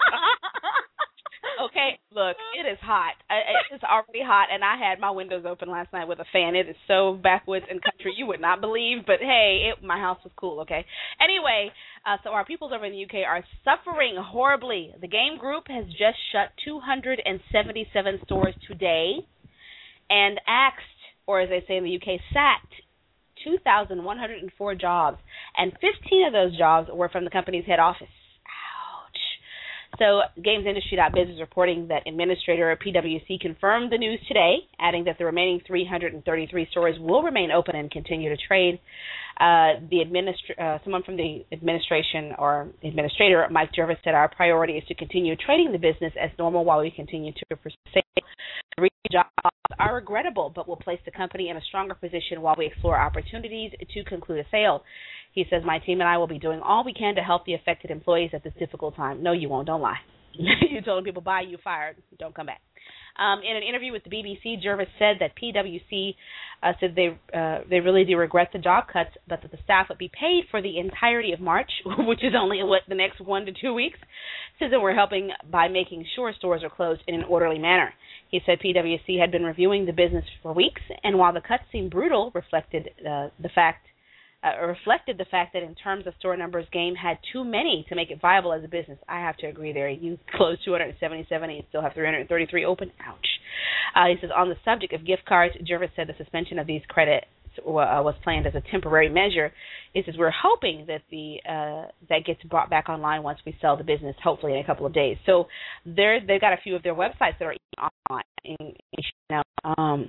Okay, look, it is hot. It's already hot, and I had my windows open last night with a fan. It is so backwoods and country you would not believe, but hey, it, my house was cool, okay? Anyway, uh, so our peoples over in the U K are suffering horribly. The Game Group has just shut two hundred seventy-seven stores today and axed, or as they say in the U K, sacked two thousand one hundred four jobs, and fifteen of those jobs were from the company's head office. So GamesIndustry dot biz is reporting that Administrator P W C confirmed the news today, adding that the remaining three hundred thirty-three stores will remain open and continue to trade. Uh, the administra- uh, someone from the administration or administrator, Mike Jervis, said our priority is to continue trading the business as normal while we continue to pursue. The jobs are regrettable, but will place the company in a stronger position while we explore opportunities to conclude a sale. He says, my team and I will be doing all we can to help the affected employees at this difficult time. No, you won't. Don't lie. You told people, bye, you fired. Don't come back. Um, in an interview with the B B C, Jervis said that P W C uh, said they uh, they really do regret the job cuts, but that the staff would be paid for the entirety of March, which is only what the next one to two weeks. Says that we're helping by making sure stores are closed in an orderly manner. He said P W C had been reviewing the business for weeks, and while the cuts seemed brutal, reflected uh, the fact. Uh, reflected the fact that in terms of store numbers, Game had too many to make it viable as a business. I have to agree there. You closed two hundred seventy-seven and you still have three hundred thirty-three open. Ouch. Uh, he says, on the subject of gift cards, Jervis said the suspension of these credits uh, was planned as a temporary measure. He says, we're hoping that the uh, that gets brought back online once we sell the business, hopefully in a couple of days. So they're, they've got a few of their websites that are online. In, in, now, um,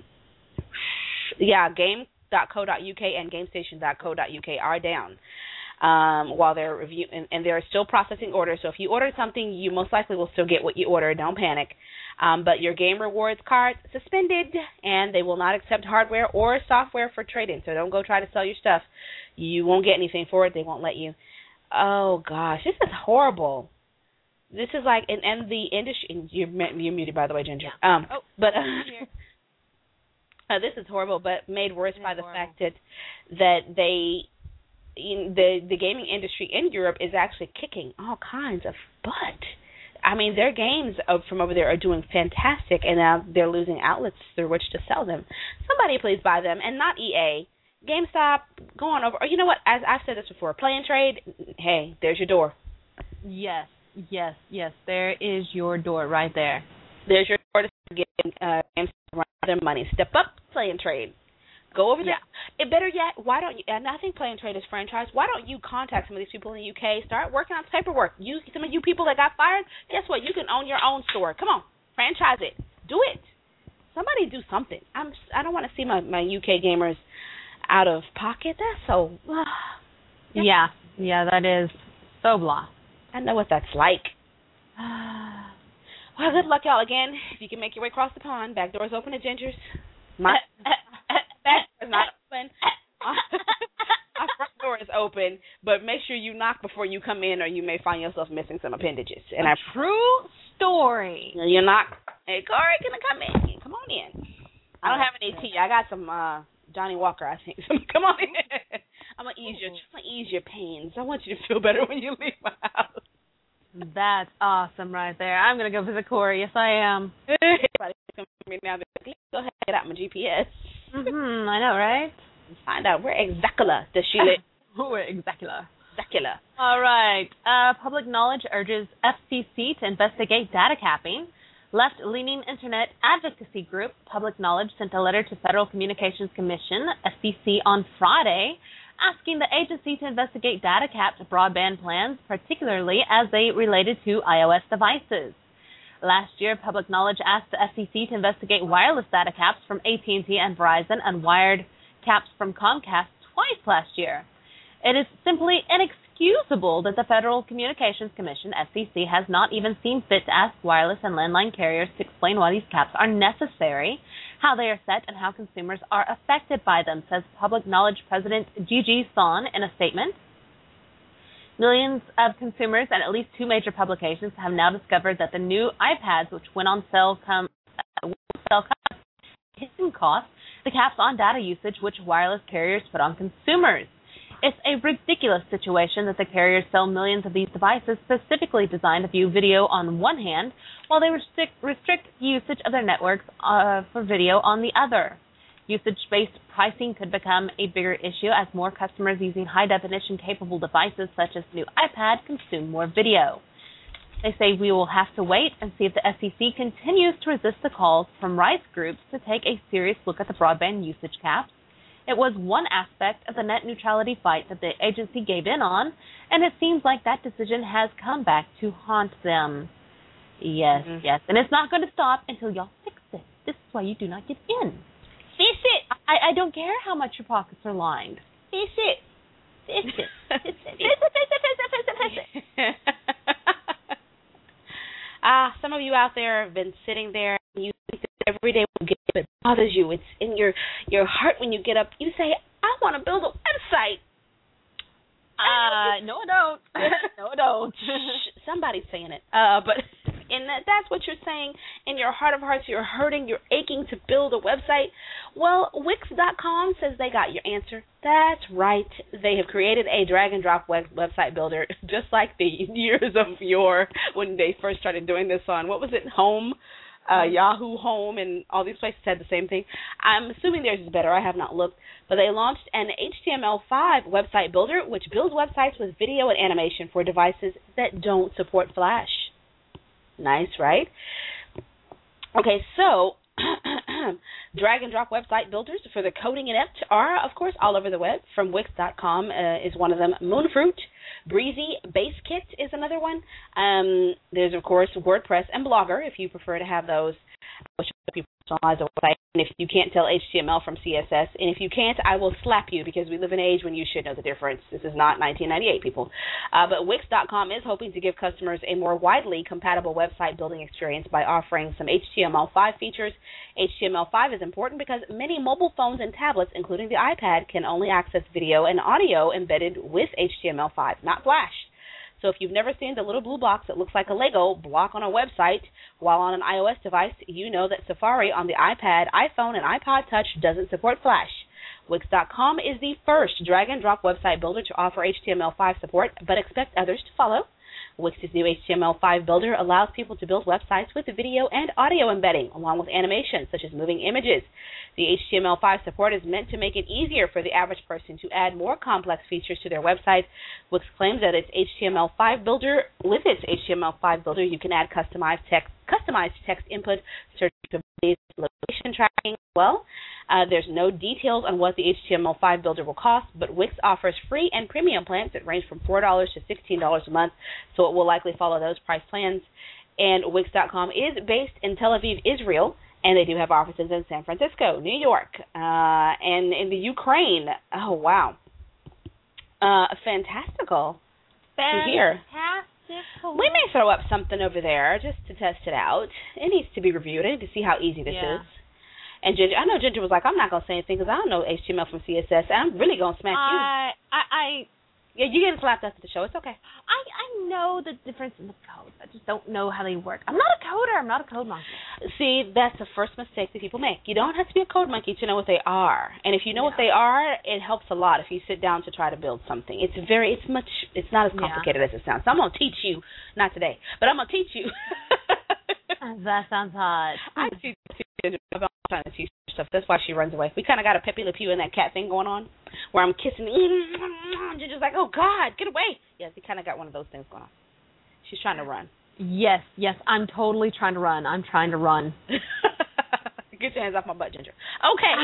yeah, Game. .co.uk and GameStation dot co dot uk are down um, while they're review and, and they're still processing orders. So if you ordered something, you most likely will still get what you ordered. Don't panic. Um, but your Game Rewards card suspended, and they will not accept hardware or software for trade-in. So don't go try to sell your stuff. You won't get anything for it. They won't let you. Oh gosh, this is horrible. This is like and, and the industry. You're, you're muted, by the way, Ginger. Um, oh, but. Uh, Uh, this is horrible, but made worse by the horrible. fact that that they, in the the gaming industry in Europe is actually kicking all kinds of butt. I mean, their games from over there are doing fantastic, and now they're losing outlets through which to sell them. Somebody please buy them, and not E A. GameStop, go on over. Or you know what? As I've said this before, Play and Trade. Hey, there's your door. Yes, yes, yes. There is your door right there. There's your door to get uh, GameStop their money. Step up, Play and Trade. Go over there. Yeah. Better yet, why don't you? And I think Play and Trade is franchise. Why don't you contact some of these people in the U K? Start working on paperwork. You, some of you people that got fired. Guess what? You can own your own store. Come on, franchise it. Do it. Somebody do something. I'm. I don't want to see my, my U K gamers out of pocket. That's so. Uh, yeah. yeah, yeah, that is so blah. I know what that's like. Well, good luck, y'all, again. If you can make your way across the pond, back door's open at Ginger's. My back door is not open. My front door is open, but make sure you knock before you come in, or you may find yourself missing some appendages. And A I true story. You knock. Hey, Corey, can I come in? Come on in. I don't have any tea. I got some uh, Johnny Walker, I think. So come on in. I'm gonna ease your, I'm gonna ease your pains. I want you to feel better when you leave my house. That's awesome right there. I'm going to go visit Corey. Yes, I am. Everybody come to me now. Go ahead, get out my G P S. Mm-hmm, I know, right? Find out where exactly does she live. Where exactly? Exactly. All right. Uh, Public Knowledge urges F C C to investigate data capping. Left-leaning internet advocacy group Public Knowledge sent a letter to Federal Communications Commission, F C C, on Friday, asking the agency to investigate data-capped broadband plans, particularly as they related to iOS devices. Last year, Public Knowledge asked the F C C to investigate wireless data caps from A T and T and Verizon and wired caps from Comcast twice last year. It is simply inexcusable that the Federal Communications Commission, F C C, has not even seen fit to ask wireless and landline carriers to explain why these caps are necessary, how they are set, and how consumers are affected by them, says Public Knowledge President Gigi Son in a statement. Millions of consumers and at least two major publications have now discovered that the new iPads, which went on sale, come uh, sell come hidden costs, the caps on data usage which wireless carriers put on consumers. It's a ridiculous situation that the carriers sell millions of these devices specifically designed to view video on one hand, while they restrict, restrict usage of their networks uh, for video on the other. Usage-based pricing could become a bigger issue as more customers using high-definition capable devices such as the new iPad consume more video. They say we will have to wait and see if the F C C continues to resist the calls from rights groups to take a serious look at the broadband usage caps. It was one aspect of the net neutrality fight that the agency gave in on, and it seems like that decision has come back to haunt them. Yes, mm-hmm. yes, and it's not going to stop until y'all fix it. This is why you do not get in. Fix it. I, I don't care how much your pockets are lined. Fix it. Fix it. Fix it. Fix it. Fix it. Fix it. Fix it. Ah, some of you out there have been sitting there and you think that every day when you get up, it bothers you. It's in your, your heart when you get up. You say, I want to build a website. Uh, no, I don't. No, I don't. Somebody's saying it. Uh, but in and that's what you're saying in your heart of hearts. You're hurting, you're aching to build a website. Well, Wix dot com says they got your answer. That's right. They have created a drag-and-drop web- website builder, just like the years of yore when they first started doing this on, what was it, Home? Uh, Yahoo Home and all these places had the same thing. I'm assuming theirs is better. I have not looked. But they launched an H T M L five website builder, which builds websites with video and animation for devices that don't support Flash. Nice, right? Okay, so drag and drop website builders for the coding inept are, of course, all over the web. From Wix dot com uh, is one of them. Moonfruit, Breezy, BaseKit is another one. Um, there's, of course, WordPress and Blogger, if you prefer to have those, which people personalize the website. And if you can't tell H T M L from C S S, and if you can't, I will slap you because we live in an age when you should know the difference. This is not nineteen ninety-eight, people. Uh, but Wix dot com is hoping to give customers a more widely compatible website building experience by offering some H T M L five features. H T M L five is important because many mobile phones and tablets, including the iPad, can only access video and audio embedded with H T M L five, not Flash. So if you've never seen the little blue box that looks like a Lego block on a website while on an iOS device, you know that Safari on the iPad, iPhone, and iPod Touch doesn't support Flash. Wix dot com is the first drag-and-drop website builder to offer H T M L five support, but expect others to follow. Wix's new H T M L five builder allows people to build websites with video and audio embedding, along with animations such as moving images. The H T M L five support is meant to make it easier for the average person to add more complex features to their website. Wix claims that its H T M L five builder, with its H T M L five builder, you can add customized text, customized text input, search abilities, location tracking as well. Uh, there's no details on what the H T M L five builder will cost, but Wix offers free and premium plans that range from four dollars to sixteen dollars a month, so it will likely follow those price plans. And Wix dot com is based in Tel Aviv, Israel, and they do have offices in San Francisco, New York, uh, and in the Ukraine. Oh, wow. Uh, fantastical to hear. Fantastical. We may throw up something over there just to test it out. It needs to be reviewed. I need to see how easy this Yeah. is. And Ginger, I know Ginger was like, I'm not going to say anything because I don't know H T M L from C S S, and I'm really going to smack you. I, I, I, Yeah, you getting slapped after the show. It's okay. I, I know the difference in the codes. I just don't know how they work. I'm not a coder. I'm not a code monkey. See, that's the first mistake that people make. You don't have to be a code monkey to know what they are. And if you know Yeah. what they are, it helps a lot if you sit down to try to build something. It's very, it's much, it's not as complicated Yeah. as it sounds. So I'm going to teach you, not today, but I'm going to teach you. That sounds hot. I teach Ginger. I'm trying to teach her stuff. That's why she runs away. We kind of got a Pepe Le Pew and that cat thing going on, where I'm kissing. Ginger's like, oh, God, get away. Yes, we kind of got one of those things going on. She's trying to run. Yes, yes, I'm totally trying to run. I'm trying to run. Get your hands off my butt, Ginger. Okay.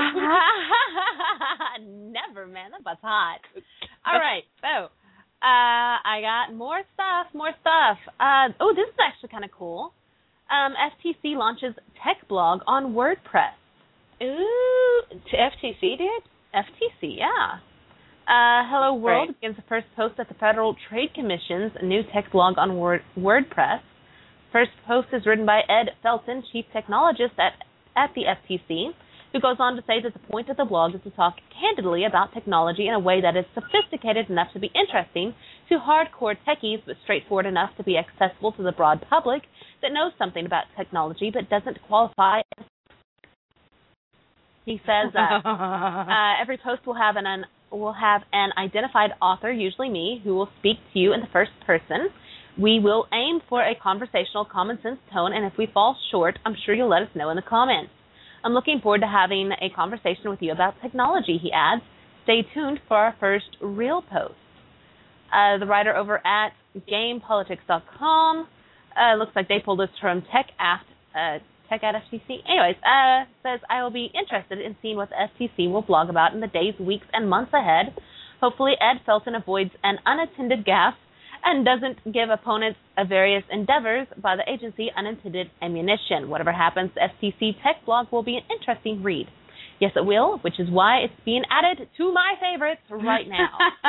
Never, man. That butt's hot. All right, so uh, I got more stuff, more stuff. Uh, oh, this is actually kind of cool. Um, F T C launches tech blog on WordPress. Ooh, to F T C did? F T C, yeah. Uh, Hello World Right. begins the first post at the Federal Trade Commission's new tech blog on Word- WordPress. First post is written by Ed Felton, Chief Technologist at, at the F T C, who goes on to say that the point of the blog is to talk candidly about technology in a way that is sophisticated enough to be interesting to hardcore techies, but straightforward enough to be accessible to the broad public that knows something about technology but doesn't qualify. He says uh, uh, every post will have an, an will have an identified author, usually me, who will speak to you in the first person. We will aim for a conversational, common sense tone, and if we fall short, I'm sure you'll let us know in the comments. I'm looking forward to having a conversation with you about technology, he adds. Stay tuned for our first real post. Uh, the writer over at game politics dot com, uh, looks like they pulled this from Tech at uh, Tech at F T C. Anyways, uh, says, I will be interested in seeing what the F T C will blog about in the days, weeks, and months ahead. Hopefully Ed Felton avoids an unattended gaffe and doesn't give opponents of various endeavors by the agency unintended ammunition. Whatever happens, the F T C tech blog will be an interesting read. Yes, it will, which is why it's being added to my favorites right now.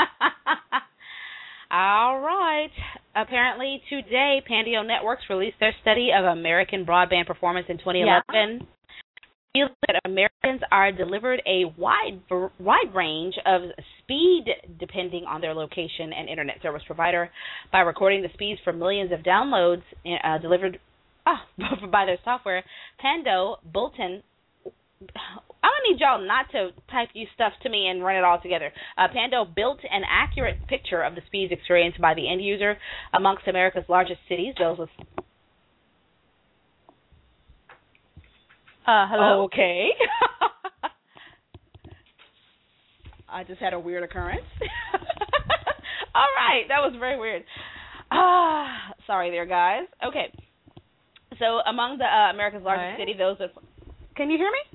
All right. Apparently today, Pandio Networks released their study of American broadband performance in twenty eleven. Yeah. That Americans are delivered a wide wide range of speed depending on their location and internet service provider. By recording the speeds for millions of downloads uh, delivered oh, by their software, Pando Bulletin. I'm going to need y'all not to type you stuff to me and run it all together. Uh, Pando built an accurate picture of the speeds experienced by the end user amongst America's largest cities, those with... Uh, hello? Okay. I just had a weird occurrence. All right, that was very weird. Ah, sorry there, guys. Okay. So among the uh, America's largest right. city, those with... Can you hear me?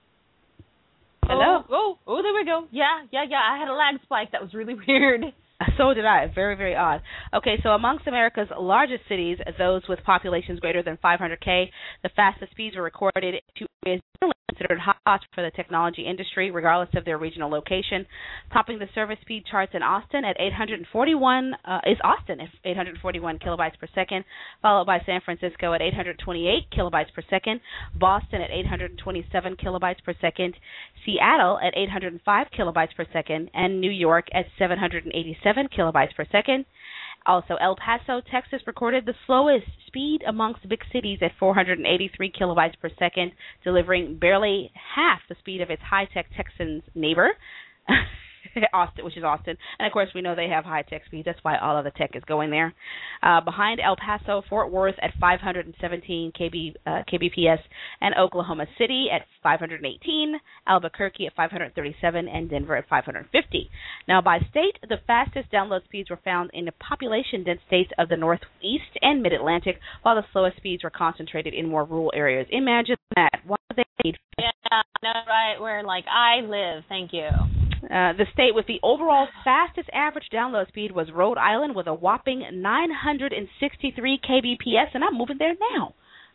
Hello? Oh, oh, oh, there we go. Yeah, yeah, yeah. I had a lag spike. That was really weird. So did I. Very, very odd. Okay, so amongst America's largest cities, those with populations greater than five hundred K, the fastest speeds were recorded in two areas considered hot for the technology industry, regardless of their regional location. Topping the service speed charts in Austin at eight hundred forty-one uh, is Austin at eight hundred forty-one kilobytes per second, followed by San Francisco at eight hundred twenty-eight kilobytes per second, Boston at eight hundred twenty-seven kilobytes per second, Seattle at eight hundred five kilobytes per second, and New York at seven hundred eighty-seven kilobytes per second. Also, El Paso, Texas recorded the slowest speed amongst big cities at four hundred eighty-three kilobytes per second, delivering barely half the speed of its high-tech Texan neighbor, Austin, which is Austin. And, of course, we know they have high-tech speeds. That's why all of the tech is going there. Uh, behind El Paso, Fort Worth at five hundred seventeen K B, uh, K B P S, and Oklahoma City at five hundred eighteen, Albuquerque at five hundred thirty-seven, and Denver at five hundred fifty. Now, by state, the fastest download speeds were found in the population-dense states of the Northeast and Mid-Atlantic, while the slowest speeds were concentrated in more rural areas. Imagine that. What do they need? Yeah, no, right where, like, I live. Thank you. Uh, the state with the overall fastest average download speed was Rhode Island with a whopping nine hundred sixty-three K B P S, and I'm moving there now.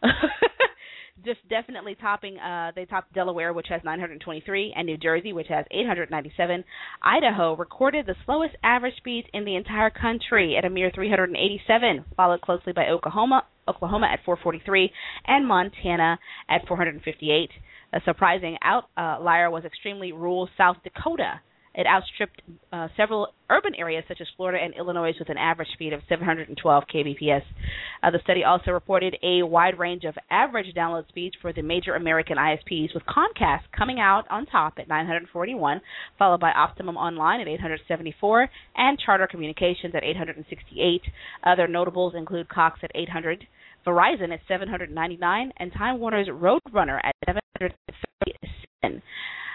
Just definitely topping, uh, they topped Delaware, which has nine hundred twenty-three, and New Jersey, which has eight hundred ninety-seven. Idaho recorded the slowest average speeds in the entire country at a mere three hundred eighty-seven, followed closely by Oklahoma, Oklahoma at four forty-three, and Montana at four hundred fifty-eight. A surprising outlier was extremely rural South Dakota. It outstripped uh, several urban areas such as Florida and Illinois with an average speed of seven hundred twelve K B P S. Uh, the study also reported a wide range of average download speeds for the major American I S Ps, with Comcast coming out on top at nine hundred forty-one, followed by Optimum Online at eight hundred seventy-four, and Charter Communications at eight hundred sixty-eight. Other notables include Cox at eight hundred, Verizon at seven hundred ninety-nine, and Time Warner's Roadrunner at seven hundred thirty-seven.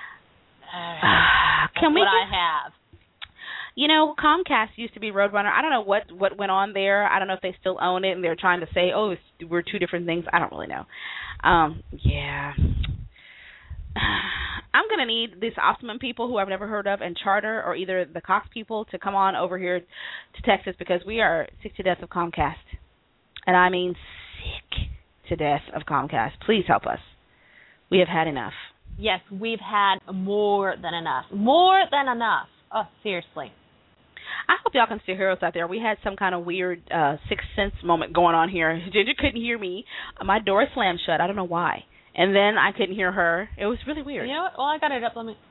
Uh, can we what just, I have. You know, Comcast used to be Roadrunner. I don't know what, what went on there. I don't know if they still own it and they're trying to say, oh, it's, we're two different things. I don't really know. Um, yeah. I'm going to need these Optimum people who I've never heard of and Charter, or either the Cox people, to come on over here to Texas, because we are sick to death of Comcast. And I mean sick to death of Comcast. Please help us. We have had enough. Yes, we've had more than enough. More than enough. Oh, seriously. I hope y'all can still hear us out there. We had some kind of weird uh, Sixth Sense moment going on here. Ginger couldn't hear me. My door slammed shut. I don't know why. And then I couldn't hear her. It was really weird. You know what? Well, I got it up. Let me...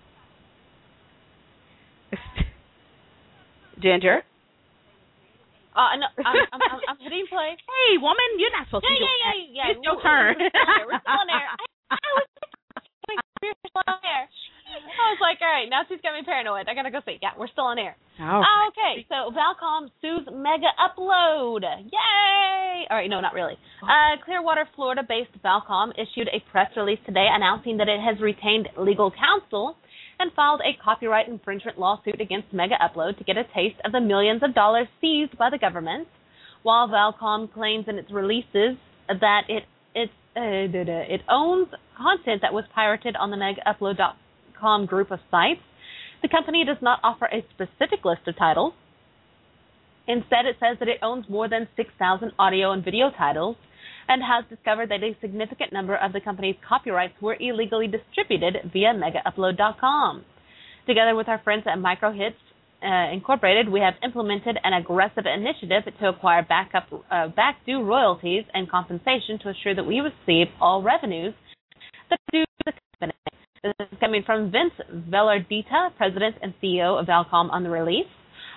Ginger? Uh, no, I'm, I'm, I'm, I'm hitting play. Hey, woman, you're not supposed yeah, to be yeah, doing yeah, yeah. It's your we're, turn. We're still on there. We're still on there. I, I was we're still on air. I was like, all right, now she's got me paranoid. I gotta go see. Yeah, we're still on air. Oh. Okay, so Valcom sues Mega Upload. Yay! All right, no, not really. Uh, Clearwater, Florida-based Valcom issued a press release today announcing that it has retained legal counsel and filed a copyright infringement lawsuit against Mega Upload to get a taste of the millions of dollars seized by the government. While Valcom claims in its releases that it it, uh, it owns content that was pirated on the mega upload dot com group of sites, the company does not offer a specific list of titles. Instead, it says that it owns more than six thousand audio and video titles and has discovered that a significant number of the company's copyrights were illegally distributed via mega upload dot com. Together with our friends at Microhits uh, Incorporated, we have implemented an aggressive initiative to acquire backup, uh, back due royalties and compensation to ensure that we receive all revenues that are due to the company. This is coming from Vince Velardita, President and C E O of Valcom, on the release.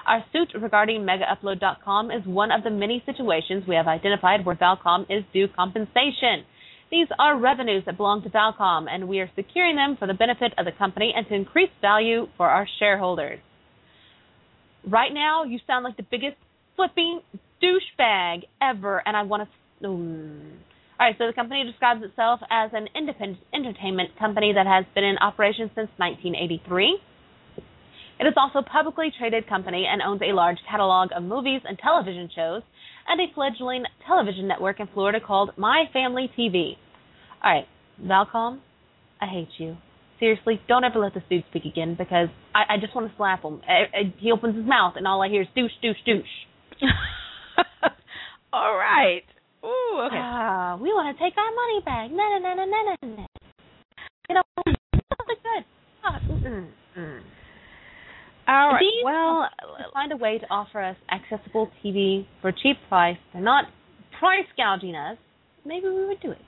Our suit regarding mega upload dot com is one of the many situations we have identified where Valcom is due compensation. These are revenues that belong to Valcom, and we are securing them for the benefit of the company and to increase value for our shareholders. Right now, you sound like the biggest flipping douchebag ever, and I want to... Mm. All right, so the company describes itself as an independent entertainment company that has been in operation since nineteen eighty-three. It is also a publicly traded company and owns a large catalog of movies and television shows and a fledgling television network in Florida called My Family T V. All right, Valcom, I hate you. Seriously, don't ever let this dude speak again because I, I just want to slap him. I, I, he opens his mouth and all I hear is douche, douche, douche. All right. Ooh, okay. Ah, we want to take our money back. No, no, no, no, no, no. You know, something good. Oh, mm, mm. All right. These Well, find a way to offer us accessible T V for a cheap price. They're not price gouging us. Maybe we would do it.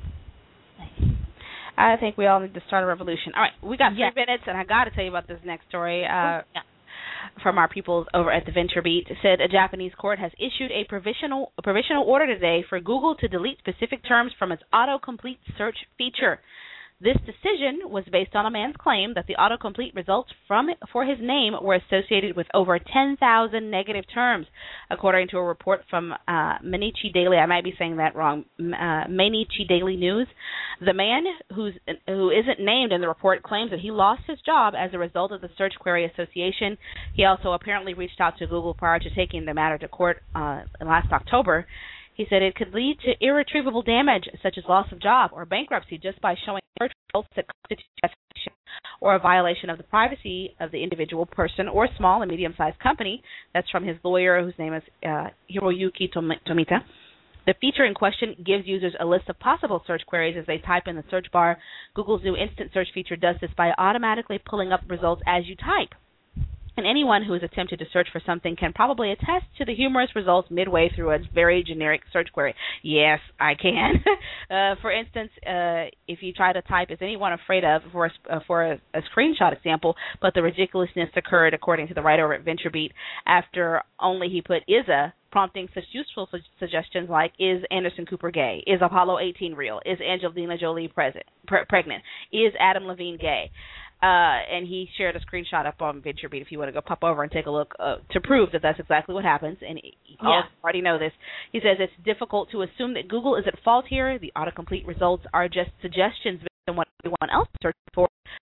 I think we all need to start a revolution. All right, we got three Yeah. minutes, and I got to tell you about this next story. Uh, yeah. From our people over at the Venture Beat, it said a Japanese court has issued a provisional a provisional order today for Google to delete specific terms from its autocomplete search feature. This decision was based on a man's claim that the autocomplete results from for his name were associated with over ten thousand negative terms, according to a report from uh, Mainichi Daily. I might be saying that wrong. Uh, Mainichi Daily News. The man who's who isn't named in the report claims that he lost his job as a result of the Search Query Association. He also apparently reached out to Google prior to taking the matter to court uh, last October. He said it could lead to irretrievable damage, such as loss of job or bankruptcy, just by showing search results that constitute defamation or a violation of the privacy of the individual person or small and medium-sized company. That's from his lawyer, whose name is uh, Hiroyuki Tomita. The feature in question gives users a list of possible search queries as they type in the search bar. Google's new instant search feature does this by automatically pulling up results as you type. And anyone who has attempted to search for something can probably attest to the humorous results midway through a very generic search query. Yes, I can. uh, for instance, uh, if you try to type, is anyone afraid of, for a, uh, for a, a screenshot example, but the ridiculousness occurred, according to the writer over at VentureBeat, after only he put is a, prompting such useful su- suggestions like, is Anderson Cooper gay? Is Apollo eighteen real? Is Angelina Jolie present, pre- pregnant? Is Adam Levine gay? Uh, and he shared a screenshot up on VentureBeat if you want to go pop over and take a look uh, to prove that that's exactly what happens. And you yeah. already know this. He says it's difficult to assume that Google is at fault here. The autocomplete results are just suggestions based on what everyone else searched for.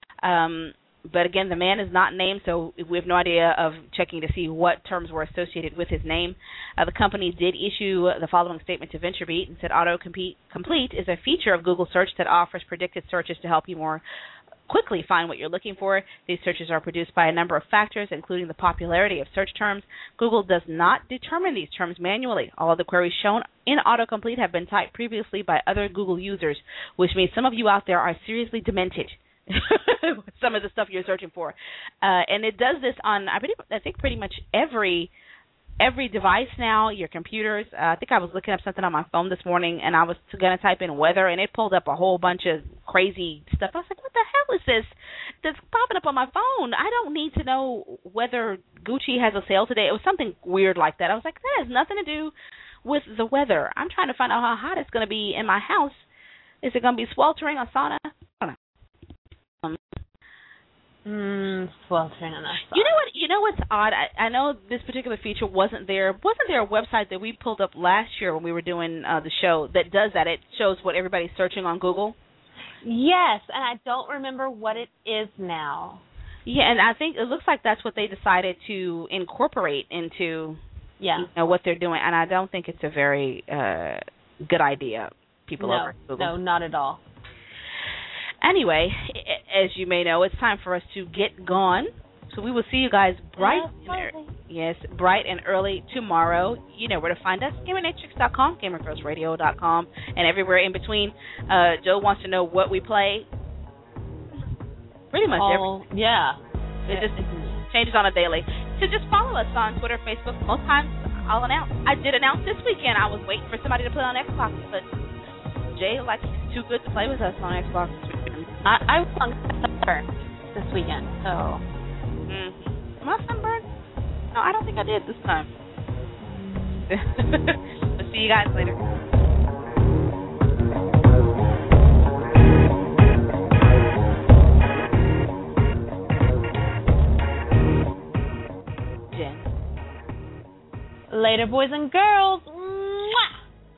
Um, but again, the man is not named, so we have no idea of checking to see what terms were associated with his name. Uh, the company did issue the following statement to VentureBeat and said, autocomplete complete is a feature of Google Search that offers predicted searches to help you more quickly find what you're looking for. These searches are produced by a number of factors, including the popularity of search terms. Google does not determine these terms manually. All of the queries shown in autocomplete have been typed previously by other Google users, which means some of you out there are seriously demented. Some of the stuff you're searching for. Uh, and it does this on, I, pretty, I think, pretty much every every device now, your computers. Uh, I think I was looking up something on my phone this morning, and I was going to type in weather, and it pulled up a whole bunch of crazy stuff. I was like, what the hell is this that's popping up on my phone? I don't need to know whether Gucci has a sale today. It was something weird like that. I was like, that has nothing to do with the weather. I'm trying to find out how hot it's going to be in my house. Is it going to be sweltering or sauna? I don't know. Um, Mm, sweltering on that. You know what? You know what's odd? I, I know this particular feature wasn't there. Wasn't there a website that we pulled up last year when we were doing uh, the show that does that? It shows what everybody's searching on Google. Yes, and I don't remember what it is now. Yeah, and I think it looks like that's what they decided to incorporate into yeah. you know, what they're doing, and I don't think it's a very uh, good idea. People no, over at Google. No, not at all. Anyway, as you may know, it's time for us to get gone. So we will see you guys bright, yeah, and, yes, bright and early tomorrow. You know where to find us: gamer natrix dot com, gamer girls radio dot com, and everywhere in between. Uh, Joe wants to know what we play. Pretty much oh, every. Yeah. It just changes on a daily. So just follow us on Twitter, Facebook. Most times I'll announce. I did announce this weekend. I was waiting for somebody to play on Xbox, but Jay, like, he's too good to play with us on Xbox. I, I was on Sunburn this weekend, so. Mm. Am I Sunburn? No, I don't think I did this time. I'll see you guys later. Later, boys and girls.